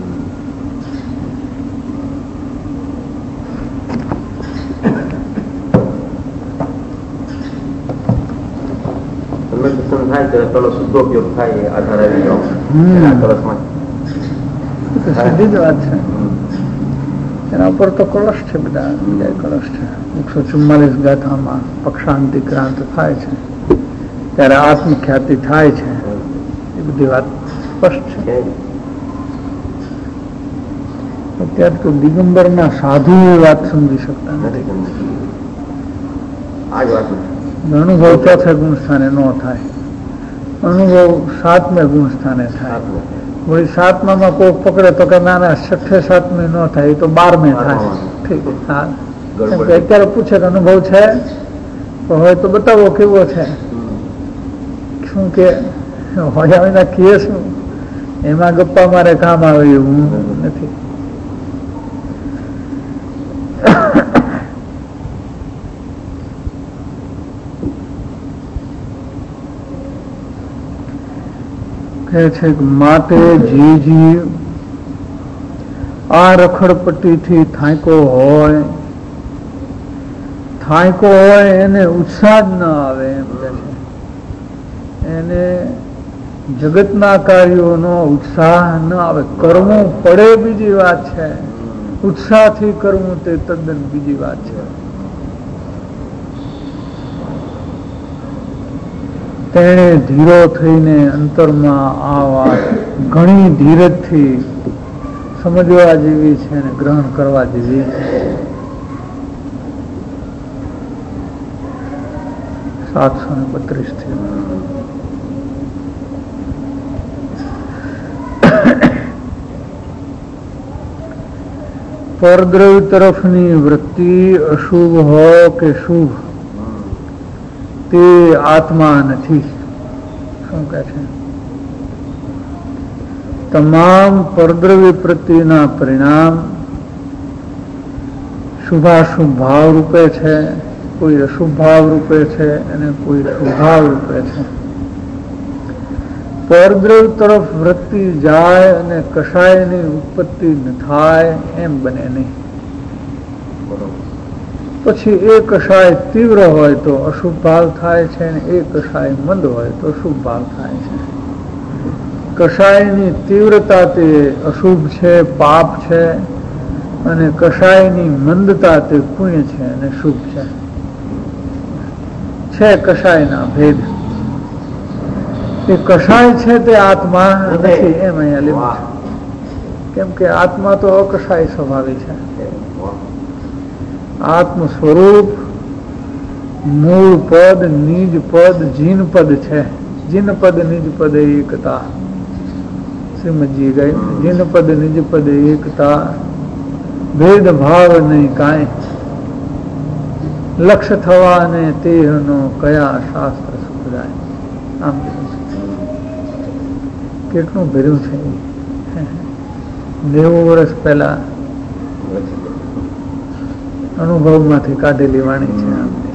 સીધી જ વાત છે. એના ઉપર તો કળશ છે, બધા બીજા કળશ છે. એકસો ચુમ્માલીસ ગાથામાં પક્ષાંતિ ક્રાંત થાય છે ત્યારે આત્મખ્યાતિ થાય છે. એ બધી વાત સ્પષ્ટ છે. અત્યારે તો દિગંબરના સાધુ એ વાત સમજી શકતા નથી. અનુભવ ચોથે ગુણ સ્થાને ન થાય, અનુભવ સાતમે ગુણ સ્થાને થાય. વળી સાતમામાં કોઈ પકડે તો કે ના ના છઠ્ઠે સાતમે ન થાય, એ તો બારમે થાય. ઠીક. હા, અત્યારે પૂછે કે અનુભવ છે તો હોય તો બતાવો કેવો છે. શું કે હોજાવીના કીએ શું, એમાં ગપ્પા મારે કામ આવે એવું નથી. કહે છે કે માટે જે જીવ આ રખડપટ્ટીથી થાંકો હોય, થાંકો હોય એને ઉત્સાહ જ ન આવે. એમ કે છે એને જગતના કાર્યોનો ઉત્સાહ ન આવે. કરવું પડે બીજી વાત છે, ઉત્સાહથી કરવું તે તદ્દન બીજી વાત છે. તેણે ધીરો થઈને અંતરમાં આ વાત ઘણી ધીરજથી સમજવા જેવી છે અને ગ્રહણ કરવા જેવી છે. સાતસો ને બત્રીસ થી પરદ્રવ્ય તરફની વૃત્તિ અશુભ હોય કે શુભ તે આત્મા નથી. શું કહે છે? તમામ પરદ્રવ્ય પ્રત્યેના પરિણામ શુભાશુભ ભાવ રૂપે છે, કોઈ અશુભ ભાવ રૂપે છે અને કોઈ શુભ ભાવ રૂપે છે. પરદ્રવ્ય તરફ વૃત્તિ જાય અને કશાયની ઉત્પત્તિ ન થાય એમ બને નહીં. પછી એ કશાય તીવ્ર હોય તો અશુભ ભાવ થાય છે અને એ કશાય મંદ હોય તો શુભ ભાવ થાય છે. કશાયની તીવ્રતા તે અશુભ છે, પાપ છે, અને કશાયની મંદતા તે પુણ્ય છે અને શુભ છે. છે કશાયના ભેદ. એ કશાય છે તે આત્મા નથી એમ અહીંયા લીધું છે. કેમ કે આત્મા તો અકશાય સ્વભાવી છે. આત્મ સ્વરૂપ મૂળ પદ, નિજ પદ, જીન પદ છે. જીન પદ નિજ પદ એકતા. શ્રીમદજી ગઈ જીન પદ નિજ પદ એકતા, ભેદ ભાવ નહીં કાંઈ, લક્ષ્ય થવા ને તેહનો કયા શાસ્ત્ર સુખદાય. આમ કેટલું ભર્યું છે. નેવું વર્ષ પહેલા અનુભવમાંથી કાઢેલી વાણી છે.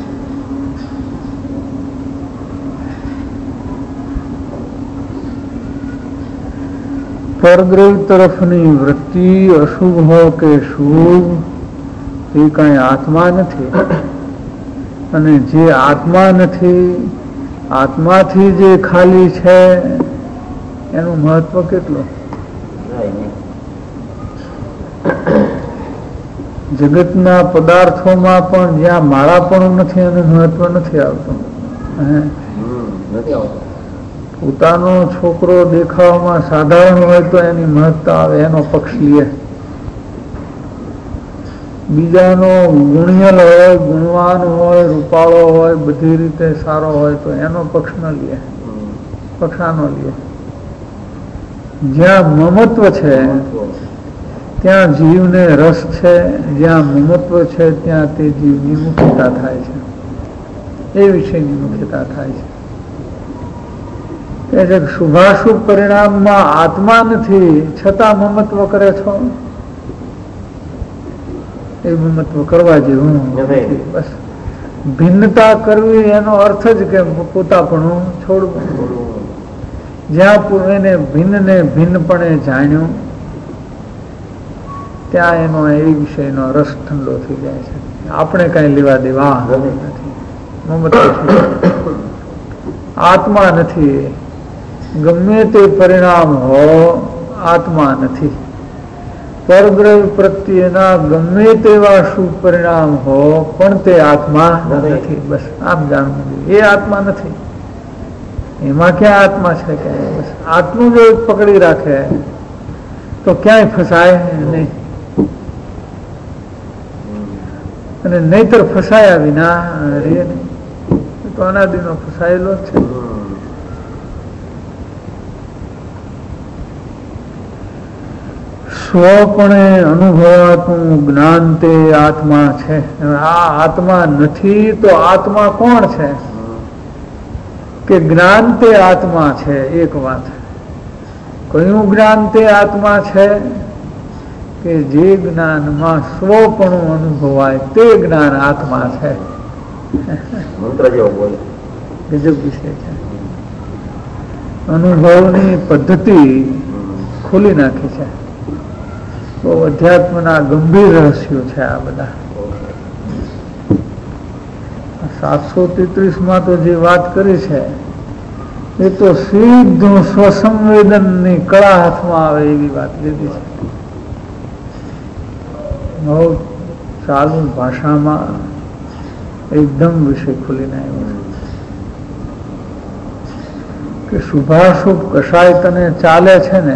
પરગ્રહ તરફની વૃત્તિ અશુભ હો કે શુભ એ કઈ આત્મા નથી. અને જે આત્મા નથી, આત્માથી જે ખાલી છે એનું મહત્વ કેટલું? જગતના પદાર્થોમાં પણ જ્યાં માળાપણું નથી એનું મહત્વ નથી આવતું. પોતાનો છોકરો દેખાવામાં સાધારણ હોય તો એની મહત્તા આવે, એનો પક્ષ લે. બીજાનો ગુણિયલ હોય, ગુણવાન હોય, રૂપાળો હોય, બધી રીતે સારો હોય તો એનો પક્ષ ન લે, પક્ષાનો લે. જ્યાં મમત્વ છે ત્યાં જીવને રસ છે, જ્યાં મમત્વ છે ત્યાં તે જીવની મુખ્યતા થાય છે, એ વિષયની મુખ્યતા થાય છે. કે શુભાશુભ પરિણામમાં આત્મા નથી છતાં મમત્વ કરે છો, એ મમત્વ કરવા જેવું નથી. બસ ભિન્નતા કરવી એનો અર્થ જ કે પોતાપણું છોડવું. જ્યાં એને ભિન્નને ભિન્નપણે જાણ્યું ત્યાં એનો એ વિષયનો રસ ઠંડો થઈ જાય છે. આપણે કઈ લેવા દેવા નથી. મમત્વ આત્મા નથી. ગમે તે પરિણામ હો, આત્મા નથી. પરગ્રહ પ્રત્યેના ગમે તેવા શુભ પરિણામ હો પણ તે આત્મા નથી. બસ આમ જાણવું જોઈએ, એ આત્મા નથી. એમાં ક્યાં આત્મા છે? કે બસ આટલું જો પકડી રાખે તો ક્યાંય ફસાય નહીં. અને નહીતર ફસાયા વિના રે નહીં. તો અનાદિનો ફસાયેલો જ છે. સ્વપણે અનુભવાતું જ્ઞાન તે આત્મા છે. આ આત્મા નથી તો આત્મા કોણ છે? કે જ્ઞાન તે આત્મા છે. એક વાત, કયું જ્ઞાન તે આત્મા છે? કે જે જ્ઞાનમાં સ્વપણું અનુભવાય તે જ્ઞાન આત્મા છે. મંત્ર જેવો બોલે, ગજબ વિષય છે. અનુભવની પદ્ધતિ ખોલી નાખી છે. તો અધ્યાત્મના ગંભીર રહસ્યો છે આ બધા. સાતસો તેત્રીસ માં તો જે વાત કરી છે એ તો સીધું સ્વસંવેદનની કળા હાથમાં આવે એવી વાત લીધી છે. બહુ ચાલુ ભાષામાં એકદમ વિષય ખોલીને આવ્યો છે કે શુભાશુભ કશાય તને ચાલે છે ને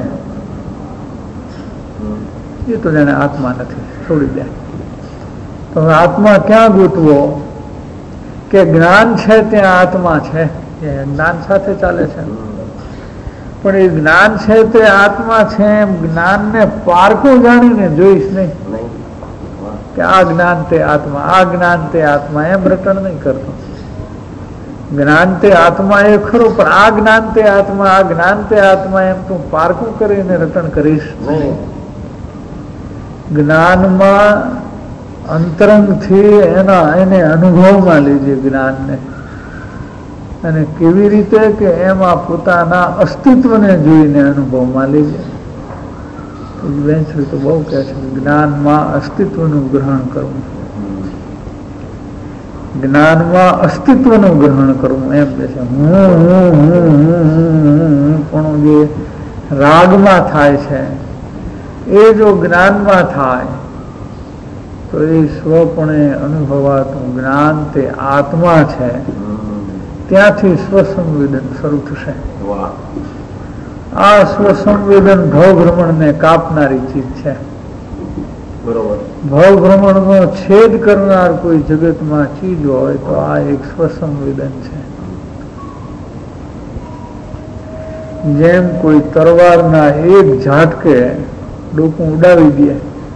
એ તો જાણે આત્મા નથી, છોડી દે. તો આત્મા ક્યાં ગોતવો? કે જ્ઞાન છે ત્યાં આત્મા છે. જ્ઞાન સાથે ચાલે છે પણ એ જ્ઞાન છે તે આત્મા છે એમ જ્ઞાનને પારખું જાણીને જોઈશ નહીં કે આ જ્ઞાન તે આત્મા, આ જ્ઞાન તે આત્મા, એમ રટણ નહીં કરતો. જ્ઞાન તે આત્મા એ ખરું, પણ આ જ્ઞાન તે આત્મા, આ જ્ઞાન તે આત્મા એમ તું પારખું કરીને રટણ કરીશ નહીં. જ્ઞાનમાં અંતરંગથી એના એને અનુભવમાં લેજે જ્ઞાનને. અને કેવી રીતે? કે એમાં પોતાના અસ્તિત્વને જોઈને અનુભવમાં લેજે. તો બહુ કહે છે જ્ઞાનમાં અસ્તિત્વનું ગ્રહણ કરવું, જ્ઞાનમાં અસ્તિત્વનું ગ્રહણ કરવું એમ કે છે. હું હું હું હું પણ જે રાગમાં થાય છે એ જો જ્ઞાનમાં થાય તો એ સ્વપણે અનુભવાતું જ્ઞાન તે આત્મા છે. ત્યાંથી સ્વસંવેદન શરૂ થશે. આ સ્વસંવેદન ભવભ્રમણને કાપનારી ચીજ છે. ભવભ્રમણનો છેદ કરનાર કોઈ જગતમાં ચીજ હોય તો આ એક સ્વસંવેદન છે. જેમ કોઈ તરવારના એક ઝાટકે ડોકું ઉડાવી દે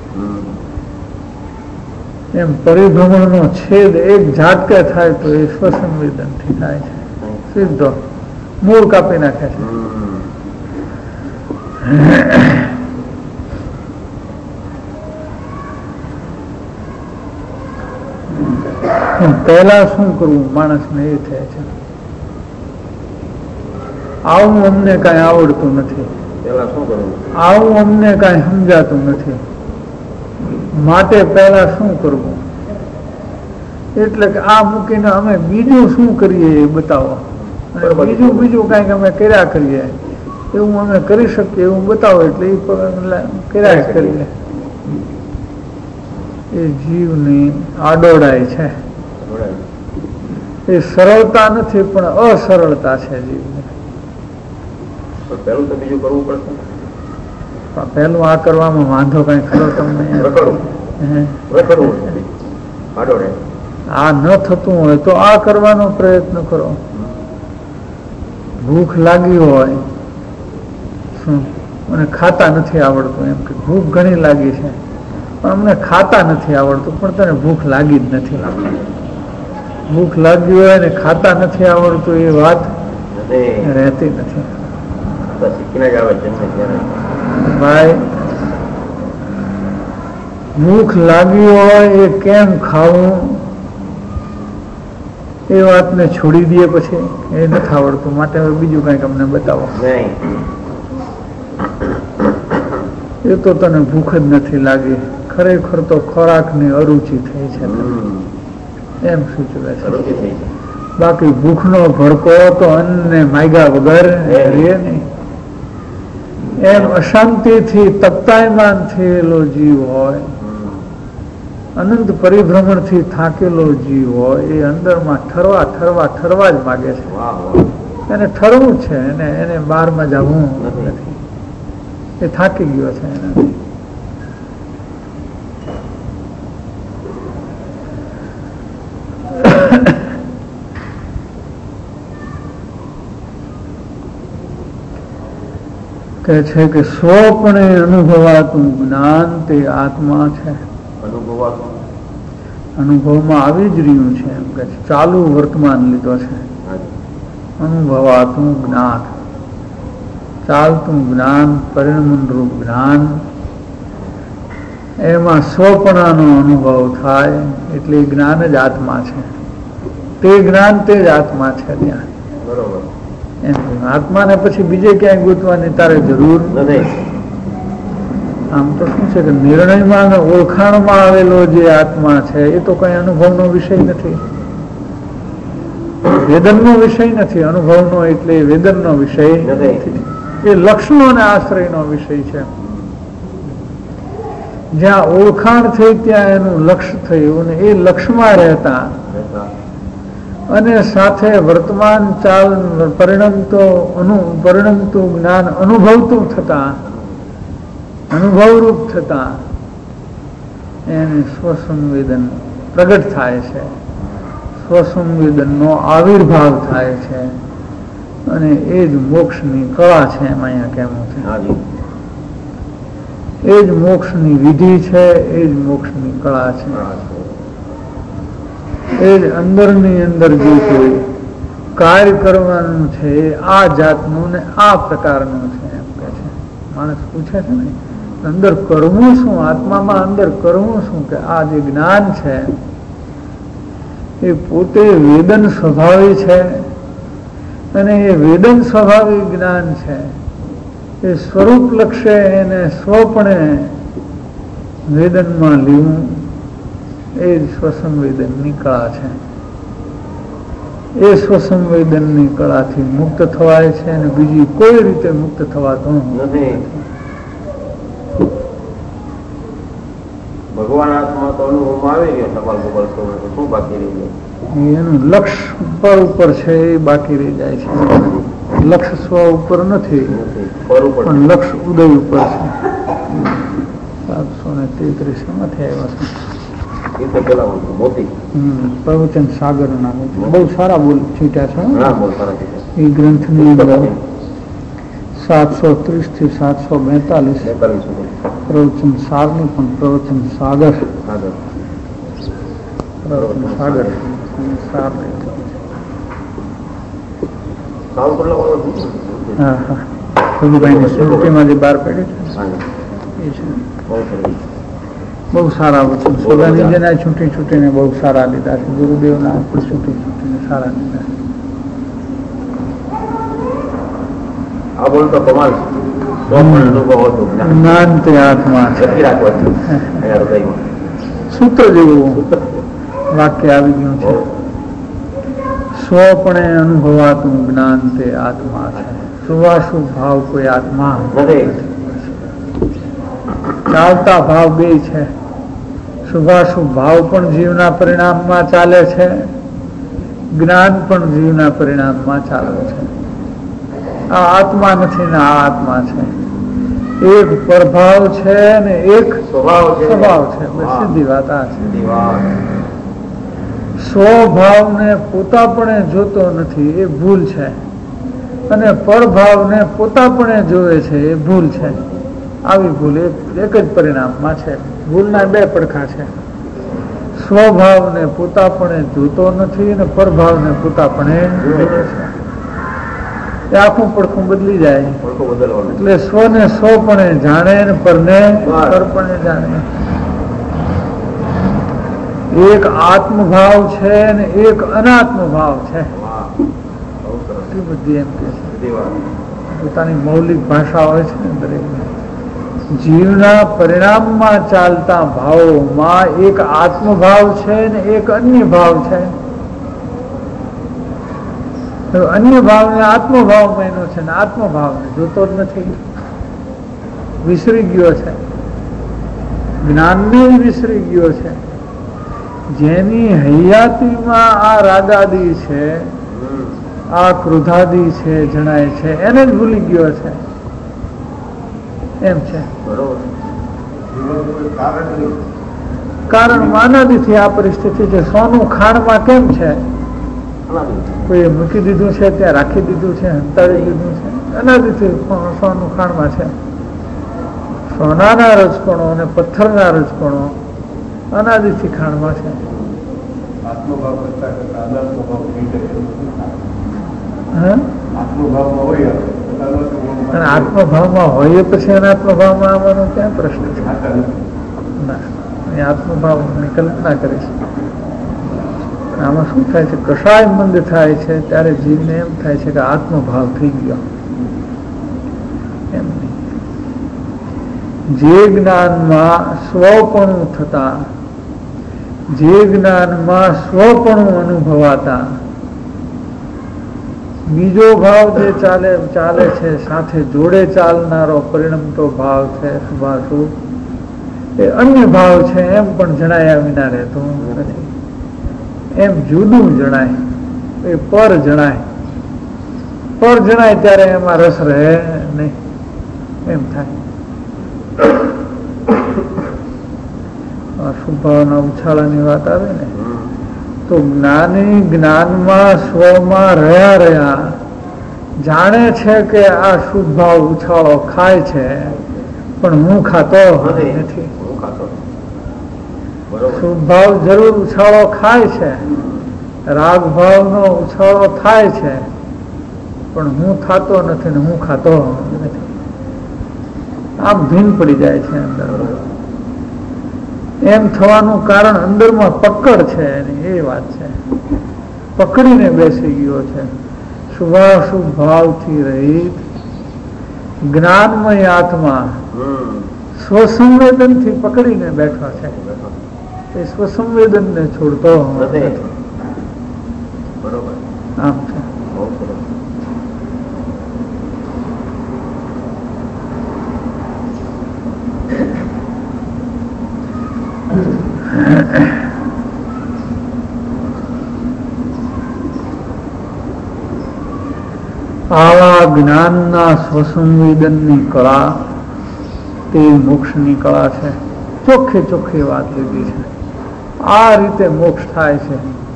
એમ પરિભ્રમણનો છેદ એક ઝાટકે થાય તો એ સ્વસંવેદનથી થાય છે. સીધો મૂળ કાપી નાખે છે. પહેલા શું કરવું માણસને એ થાય છે. આવું અમને કઈ આવડતું નથી, આવું અમને કઈ સમજાતું નથી, માટે પહેલા શું કરવું? એટલે કે આ મૂકીને અમે બીજું શું કરીએ એ બતાવો, અને બીજું બીજું કઈક અમે કર્યા કરીએ એવું અમે કરી શકીએ એવું બતાવો, એટલે એ કર્યા કરીએ. એ જીવની આડોડાઈ છે, એ સરળતા નથી પણ અસરળતા છે જીવની. પહેલું તો બીજું કરવું પડશે. પહેલું આ કરવામાં વાંધો કઈ ખરો તમને? આ ન થતું હોય તો આ કરવાનો પ્રયત્ન કરો. ભૂખ લાગી હોય શું મને ખાતા નથી આવડતું, એમ કે ભૂખ ઘણી લાગી છે પણ અમને ખાતા નથી આવડતું, પણ તને ભૂખ લાગી જ નથી લાગતી. ભૂખ લાગી હોય ને ખાતા નથી આવડતું એ વાત રહેતી નથી. ભાઈ ભૂખ લાગી હોય એ કેમ ખાવું એ વાતને છોડી દઈએ પછી એ નથી આવડતું, માટે હવે બીજું કઈક અમને બતાવો. એ તો તને ભૂખ જ નથી લાગી, ખરેખર તો ખોરાકની અરુચિ થઈ છે એમ સૂચવે છે. બાકી ભૂખનો ભડકો તો અન્નને માગ્યા વગર રહે નહીં. એમ અશાંતિથી તપ્તાયમાન થયેલો જીવ હોય, અનંત પરિભ્રમણથી થાકેલો જીવ હોય, એ અંદરમાં ઠરવા ઠરવા ઠરવા જ માગે છે. એને ઠરવું છે, એને એને બહારમાં જવું નથી, એ થાકી ગયો છે એનાથી. કહે છે કે સ્વપણે અનુભવાતું જ્ઞાન તે આત્મા છે. અનુભવમાં આવી જ રહ્યું છે એમ કે ચાલુ વર્તમાન લીધો છે. અનુભવાતું જ્ઞાન, ચાલતું જ્ઞાન, પરિણમન રૂપ જ્ઞાન, એમાં સ્વપણાનો અનુભવ થાય એટલે જ્ઞાન જ આત્મા છે. તે જ્ઞાન તે જ આત્મા છે ત્યાં. બરોબર. આત્માને પછી બીજે ક્યાંય ગોતવાની તારે જરૂર નથી. આમ તો શું છે કે નિર્ણયમાં અને ઓળખાણમાં આવેલો જે આત્મા છે એ તો કઈ અનુભવનો વિષય નથી, વેદનનો વિષય નથી. અનુભવનો એટલે વેદનનો વિષય નથી, એ લક્ષણો અને આશ્રયનો વિષય છે. જ્યાં ઓળખાણ થઈ ત્યાં એનું લક્ષ્ય થયું, અને એ લક્ષ્યમાં રહેતા અને સાથે વર્તમાન ચાલ પરિણમતો અનુ પરિણમતું જ્ઞાન અનુભવતું થતા, અનુભવરૂપ થતા એને સ્વસંવેદન પ્રગટ થાય છે, સ્વસંવેદનનો આવિર્ભાવ થાય છે, અને એ જ મોક્ષની કળા છે. એમ અહીંયા કહેવું છે એ જ મોક્ષની વિધિ છે, એ જ મોક્ષની કળા છે. એ જ અંદરની અંદર જે કોઈ કાર્ય કરવાનું છે એ આ જાતનું ને આ પ્રકારનું છે એમ કે છે. માણસ પૂછે છે ને અંદર કરવું શું, આત્મામાં અંદર કરવું શું, કે આ જે જ્ઞાન છે એ પોતે વેદન સ્વભાવી છે, અને એ વેદન સ્વભાવી જ્ઞાન છે એ સ્વરૂપ લક્ષ્ય એને સ્વપણે વેદનમાં લેવું એ જ સ્વસંવેદનની કળા છે. એ સ્વસંવેદનની કળાથી મુક્ત થવાય છે, અને બીજી કોઈ રીતે મુક્ત થવાતું નથી. ભગવાન આત્મા તો અનુભવમાં આવી ગયો, ટપાલ ગોપાલ શું બાકી રહી જાય? એનું લક્ષ પર ઉપર છે એ બાકી રહી જાય છે. લક્ષ સ્વ ઉપર નથી પણ લક્ષ ઉદય ઉપર છે. સાતસો ને તેત્રીસ માંથી આવ્યા છે. પ્રવચન સાગર નામે બહુ સારા બોલ છૂટ્યા છે એ ગ્રંથ ની અંદર. સાતસો ત્રીસ થી સાતસો બેતાલીસ પ્રવચન સાર ની પણ પ્રવચન સાગર પ્રવચન સાગર સાર હા હા રઘુભાઈ ની સ્મૃતિમાં જે બહાર પડી છે એ છે. બહુ સારા વચન સદાનંદજીના છૂટી છૂટીને બહુ સારા લીધા છે, ગુરુદેવના પણ છૂટી છૂટીને સારા લીધા છે. આ બોલતો તમારે જ્ઞાન તે આત્મા છે. સૂત્ર જેવું વાક્ય આવી ગયું છે. સ્વપણે અનુભવાતું જ્ઞાન તે આત્મા છે. શુભાશુભ ભાવ કોઈ આત્મા નથી. ચાલતા ભાવ બે છે. શુભાશુભ ભાવ પણ જીવના પરિણામમાં ચાલે છે, જ્ઞાન પણ જીવના પરિણામમાં ચાલે છે. આ આત્મા નથી ને આ આત્મા છે. એક પ્રભાવ છે ને એક સ્વભાવ છે. સીધી વાત આ છે. સ્વભાવને પોતાપણે જોતો નથી એ ભૂલ છે, અને પરભાવને પોતાપણે જોવે છે એ ભૂલ છે. આવી ભૂલ એક જ પરિણામમાં છે. ભૂલના બે પડખા છે. સ્વભાવને પોતાપણે જોતો નથી અને પરભાવને પોતાપણે જોવે છે. એ આખું પડખું બદલી જાય. એટલે સ્વને સ્વપણે જાણે ને પરને પરપણે જાણે. એક આત્મભાવ છે ને એક અનાત્મ ભાવ છે. બધી એમ કે છે પોતાની મૌલિક ભાષા હોય છે ને દરેક. જીવના પરિણામમાં ચાલતા ભાવોમાં એક આત્મભાવ છે ને એક અન્ય ભાવ છે. અન્ય ભાવને આત્મભાવ માન્યો છે ને આત્મભાવને જોતો જ નથી, વિસરી ગયો છે. જ્ઞાનને વિસરી ગયો છે. જેની હૈયાતીમાં આ રાગાદી છે, આ ક્રોધાદી છે જણાય છે, એને જ ભૂલી ગયો છે. એમ છે. કારણ અનાદિથી આ પરિસ્થિતિ છે. સોનું ખાણમાં કેમ છે? કોઈ મૂકી દીધું છે, ત્યાં રાખી દીધું છે, હંતાડી દીધું છે. અનાદિથી સોનું ખાણમાં છે. સોનાના રજકણો અને પથ્થરના રજકણો અનાદિથી ખાણમાં છે. અને આત્મભાવમાં હોય પછી અનાત્મભાવમાં આવવાનો ક્યાં પ્રશ્ન છે? ના, આત્મભાવની કલ્પના કરી છે. આમાં શું થાય છે? કશાય મંદ થાય છે ત્યારે જીવને એમ થાય છે કે આત્મભાવ થઈ ગયો. એમ નહીં. જે જ્ઞાનમાં સ્વપણું થતા, જે જ્ઞાનમાં સ્વપણું અનુભવાતા, બીજો ભાવ જે ચાલે ચાલે છે સાથે જોડે ચાલનારો પરિણમતો ભાવ છે શુભાશુભ, એ અન્ય ભાવ છે એમ પણ જણાયા વિના રહેતો નથી. એમ જુદું જણાય, એ પર જણાય. પર જણાય ત્યારે એમાં રસ રહે નહીં, એમ થાય. શુભાવના ઉછાળાની વાત આવે ને તો જ્ઞાની જ્ઞાનમાં સ્વમાં રહ્યા રહ્યા જાણે છે કે આ શુભ ભાવ ઉછાળો ખાય છે, પણ હું ખાતો નથી. શુભ ભાવ જરૂર ઉછાળો ખાય છે, રાગ ભાવનો ઉછાળો થાય છે, પણ હું ખાતો નથી ને હું ખાતો નથી. આમ ભીન પડી જાય છે અંદર. એમ થવાનું કારણ અંદરમાં પકડ છે એની, એ વાત છે. પકડીને બેસી ગયો છે. શુભાશુભ ભાવથી રહિત જ્ઞાનમય આત્મા સ્વસંવેદન થી પકડીને બેઠો છે. એ સ્વસંવેદન ને છોડતો નથી. આમ છે. આવા જ્ઞાનના સ્વસંવેદનની કળા તે મોક્ષની કળા છે. ચોખ્ખે ચોખ્ખી વાત લીધી છે. આ રીતે મોક્ષ થાય છે.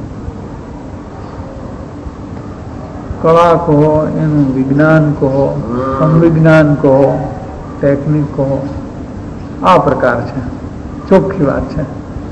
કળા કહો, એનું વિજ્ઞાન કહો, સંવિજ્ઞાન કહો, ટેકનિક કહો, આ પ્રકાર છે. ચોખ્ખી વાત છે.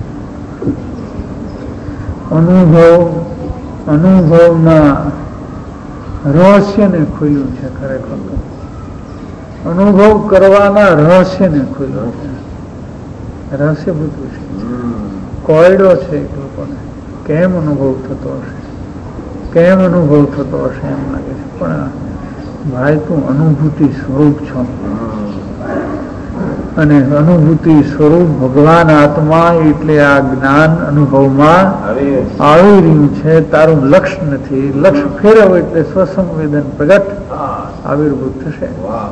અનુભવ અનુભવના રહસ્યને ખુલ્યું છે. ખરેખર અનુભવ કરવાના રહસ્યને ખુલ્યું છે. રહસ્યભૂત વિષય છે, કોયડો છે. એક લોકોને કેમ અનુભવ થતો હશે, કેમ અનુભવ થતો હશે એમ લાગે છે. પણ ભાઈ તું અનુભૂતિ સ્વરૂપ છો, અને અનુભૂતિ સ્વરૂપ ભગવાન આત્મા, એટલે આ જ્ઞાન અનુભવમાં આવી રહ્યું છે. તારું લક્ષ નથી, લક્ષ ફેરવ એટલે સ્વસંવેદન પ્રગટ આવિર્ભૂત થશે.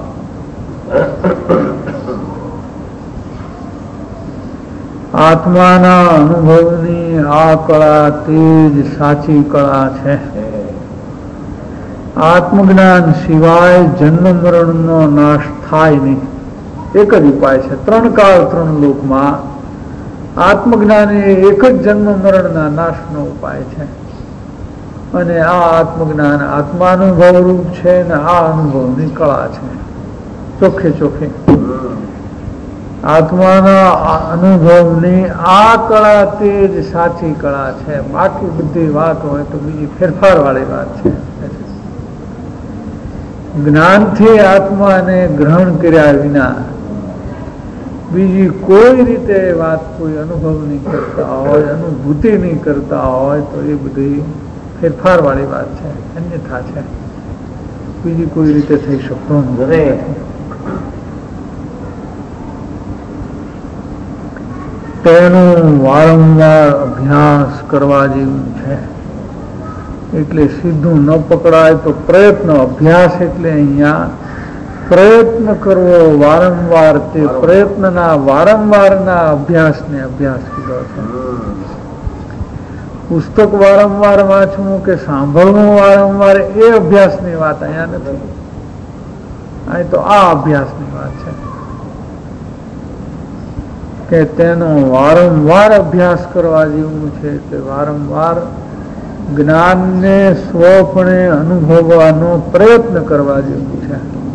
આત્માના અનુભવની આ કળા તે જ સાચી કળા છે. આત્મજ્ઞાન સિવાય જન્મ મરણનો નાશ થાય નહીં. એક જ ઉપાય છે. ત્રણ કાળ ત્રણ લોકમાં આત્મજ્ઞાન એ એક જ જન્મ મરણના નાશનો ઉપાય છે. અને આ આત્મજ્ઞાન આત્માનુભવ રૂપ છે ને આ અનુભવની કળા છે. ચોખ્ખે ચોખ્ખી આત્માના અનુભવની આ કળા તે જ સાચી કળા છે. બાકી બધી વાત હોય તો બીજી ફેરફાર વાળી વાત છે. જ્ઞાનથી આત્માને ગ્રહણ કર્યા વિના બીજી કોઈ રીતે વાત કોઈ અનુભવ નહીં કરતા હોય, અનુભૂતિ નહીં કરતા હોય તો એ બધી ફેરફાર વાળી વાત છે, અન્યથા છે. બીજી કોઈ રીતે થઈ શકતો નથી. તેનું વારંવાર અભ્યાસ કરવા જેવું છે. એટલે સીધું ન પકડાય તો પ્રયત્ન. અભ્યાસ એટલે અહીંયા પ્રયત્ન કરવો વારંવાર. તે પ્રયત્નના વારંવારના અભ્યાસને અભ્યાસ કીધો છે. પુસ્તક વારંવાર વાંચવું કે સાંભળવું વારંવાર એ અભ્યાસની વાત અહીંયા નથી. અહીં તો આ અભ્યાસની વાત છે કે તેનો વારંવાર અભ્યાસ કરવા જેવું છે. એટલે વારંવાર જ્ઞાનને સ્વપણે અનુભવવાનો પ્રયત્ન કરવા જેવું છે.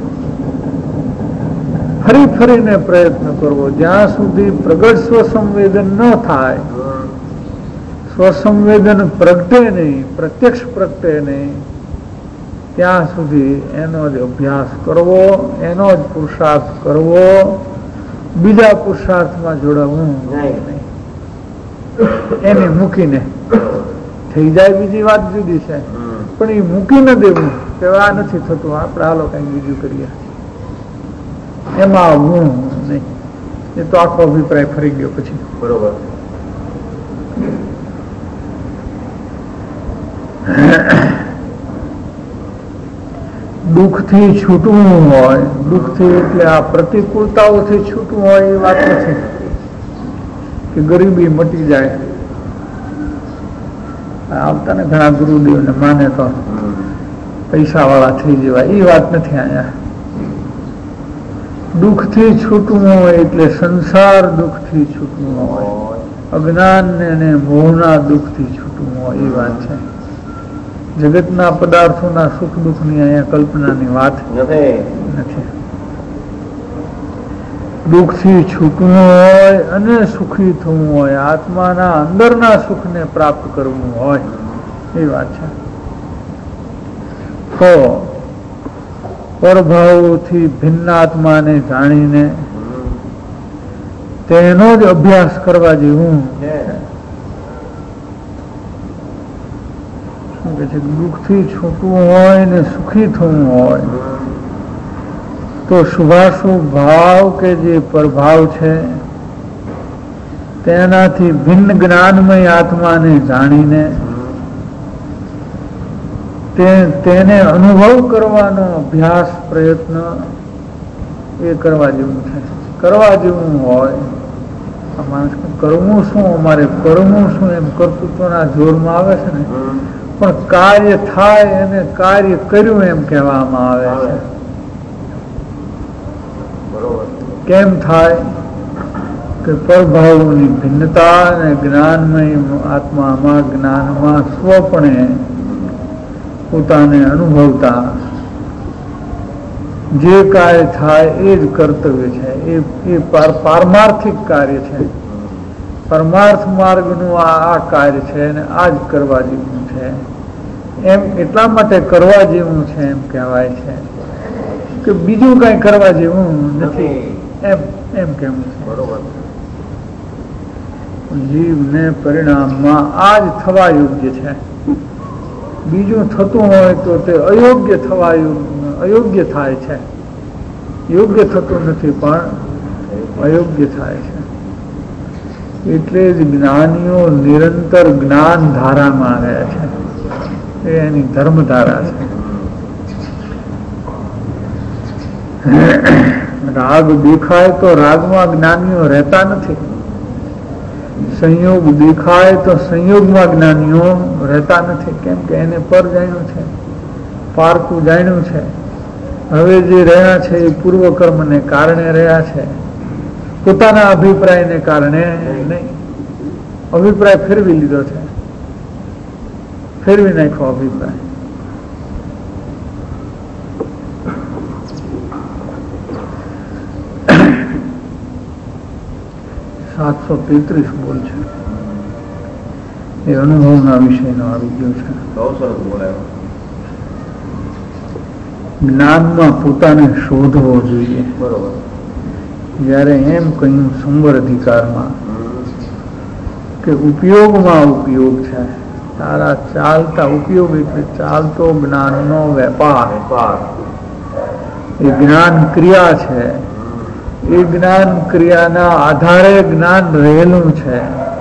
ફરી ફરીને પ્રયત્ન કરવો. જ્યાં સુધી પ્રગટ સ્વસંવેદન ન થાય, સ્વસંવેદન પ્રગટે નહીં, પ્રત્યક્ષ પ્રગટે નહીં, ત્યાં સુધી એનો જ અભ્યાસ કરવો, એનો જ પુરુષાર્થ કરવો. બીજા પુરુષાર્થમાં જોડાવું નહીં. એને મૂકીને થઈ જાય બીજી વાત જુદી છે, પણ એ મૂકી ન દેવું કે આ નથી થતું, આપણે હાલો કઈક બીજું કરીએ, એમાં આવવું નહીં. એ તો આખો અભિપ્રાય ફરી ગયો પછી. બરોબર. દુઃખથી છૂટવું હોય, દુઃખથી એટલે આ પ્રતિકૂળતાઓથી છૂટવું હોય એ વાત નથી કે ગરીબી મટી જાય. આવતા ને ઘણા ગુરુદેવને માને તો પૈસા વાળા થઈ જવાય, એ વાત નથી. અહીંયા દુઃખથી છૂટવું હોય એટલે સંસાર દુઃખથી છૂટવું હોય, અજ્ઞાન ને મોહના દુઃખથી છૂટવું હોય એ વાત છે. જગતના પદાર્થોના સુખ દુઃખની અહીંયા કલ્પનાની વાત નથી. દુઃખથી છૂટવું હોય અને સુખી થવું હોય, આત્માના અંદરના સુખને પ્રાપ્ત કરવું હોય એ વાત છે. તો પરભાવોથી ભિન્ન આત્માને જાણીને તેનો જ અભ્યાસ કરવા જેવું. દુઃખથી છૂટવું હોય ને સુખી થવું હોય તો શુભાશુભ ભાવ કે જે પ્રભાવ છે તેનાથી ભિન્ન જ્ઞાનમય આત્માને જાણીને તેને અનુભવ કરવાનો અભ્યાસ પ્રયત્ન એ કરવા જેવું છે. કરવા જેવું હોય. માણસ કરવું શું, અમારે કરવું શું એમ કર્તૃત્વના જોરમાં આવે છે ને, પણ કાર્ય થાય એને કાર્ય કર્યું એમ કહેવામાં આવે છે. કેમ થાય કે પ્રભાવોની ભિન્નતા અને જ્ઞાનમય આત્મામાં જ્ઞાનમાં સ્વપણે પોતાને અનુભવતા જે કાર્ય થાય એ જ કર્તવ્ય છે. એ પારમાર્થિક કાર્ય છે. પરમાર્થ માર્ગનું આ કાર્ય છે અને આ જ કરવા જેવું છે. એમ એટલા માટે કરવા જેવું છે એમ કહેવાય છે કે બીજું કઈ કરવા જેવું નથી એમ એમ કેવું છે. જીવને પરિણામમાં આ જ થવા યોગ્ય છે. બીજું થતું હોય તો તે અયોગ્ય થવા અયોગ્ય થાય છે. યોગ્ય થતું નથી પણ અયોગ્ય થાય છે. એટલે જ જ્ઞાનીઓ નિરંતર જ્ઞાન ધારામાં રહ્યા છે. એ એની ધર્મધારા છે. રાગ દેખાય તો રાગમાં જ્ઞાનીઓ રહેતા નથી. સંયોગ દેખાય તો સંયોગમાં જ્ઞાનીઓ રહેતા નથી. કેમ કે એને પર જાણ્યું છે, પારકું જાણ્યું છે. હવે જે રહ્યા છે એ પૂર્વકર્મને કારણે રહ્યા છે, પોતાના અભિપ્રાયને કારણે નહીં. અભિપ્રાય ફેરવી લીધો છે, ફેરવી નાખ્યો અભિપ્રાય. સાતસો તેત્રીસ બોલ છે એ અનુભવના વિષયનો આવી ગયો છે. જ્ઞાનમાં પોતાને શોધવો જોઈએ. બરોબર. જયારે એમ કહ્યું સંવર અધિકારમાં કે ઉપયોગમાં ઉપયોગ છે. તારા ચાલતા ઉપયોગ એટલે ચાલતો જ્ઞાનનો વેપાર. એ જ્ઞાન ક્રિયા છે. એ જ્ઞાન ક્રિયાના આધારે જ્ઞાન રહેલું છે.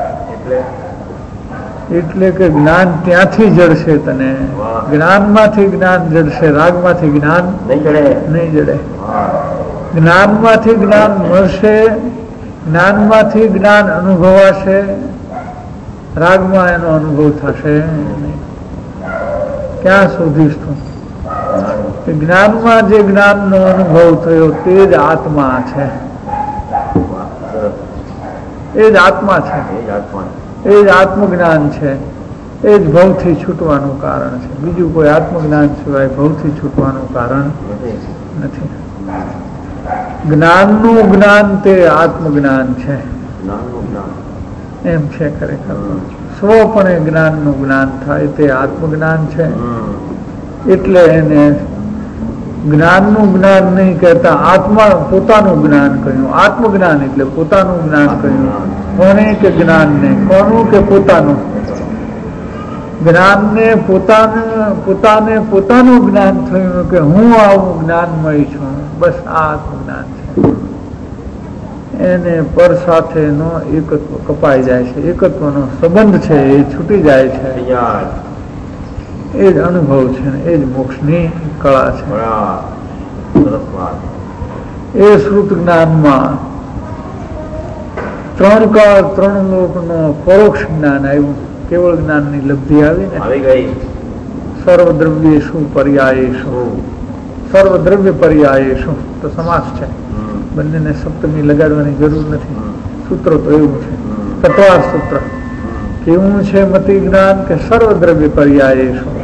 એટલે કે જ્ઞાન ત્યાંથી જડશે. તને જ્ઞાનમાંથી જ્ઞાન જડશે, રાગમાંથી જ્ઞાન નહીં જડે. જ્ઞાનમાંથી જ્ઞાન મળશે, જ્ઞાનમાંથી જ્ઞાન અનુભવાશે, રાગમાં એનો અનુભવ થશે નહીં. ક્યાં શોધીશ તું? જ્ઞાનમાં જે જ્ઞાનનો અનુભવ થયો તે જ આત્મા છે. એ જ આત્મા છે. એ જ આત્મજ્ઞાન છે. એ જ ભવથી છૂટવાનું કારણ છે. બીજું કોઈ આત્મજ્ઞાન સિવાય ભવથી છૂટવાનું કારણ નથી. જ્ઞાનનું જ્ઞાન તે આત્મજ્ઞાન છે. એમ છે ખરેખર. સ્વપણે જ્ઞાનનું જ્ઞાન થાય તે આત્મજ્ઞાન છે. એટલે એને જ્ઞાનનું જ્ઞાન નહીં કહેતા, આત્મા પોતાનું જ્ઞાન કહ્યું. આત્મજ્ઞાન એટલે પોતાનું જ્ઞાન કહ્યું. કોને કે જ્ઞાનને? કોનું કે પોતાનું? જ્ઞાનને પોતાને પોતાને પોતાનું જ્ઞાન થયું કે હું આવું જ્ઞાનમય છું. બસ આ આત્મજ્ઞાન છે. એને પર સાથેનો એકત્વ કપાઈ જાય છે. એકત્વનો સંબંધ છે એ છૂટી જાય છે. એ જ અનુભવ છે, એ જ મોક્ષની કળા છે. એ શ્રુત જ્ઞાનમાં ત્રણ કાળ ત્રણ લોકનો પરોક્ષ જ્ઞાન આવ્યું. કેવળ જ્ઞાનની લબ્ધિ આવી ને. સર્વદ્રવ્ય શું પર્યાય શું? સર્વદ્રવ્ય પર્યાય શું તો સમાસ છે. બંનેને સપ્તમી લગાડવાની જરૂર નથી. સૂત્ર તો એવું છે. તત્વાર સૂત્ર કેવું છે મતિ જ્ઞાન કે સર્વદ્રવ્ય પર્યાય શું?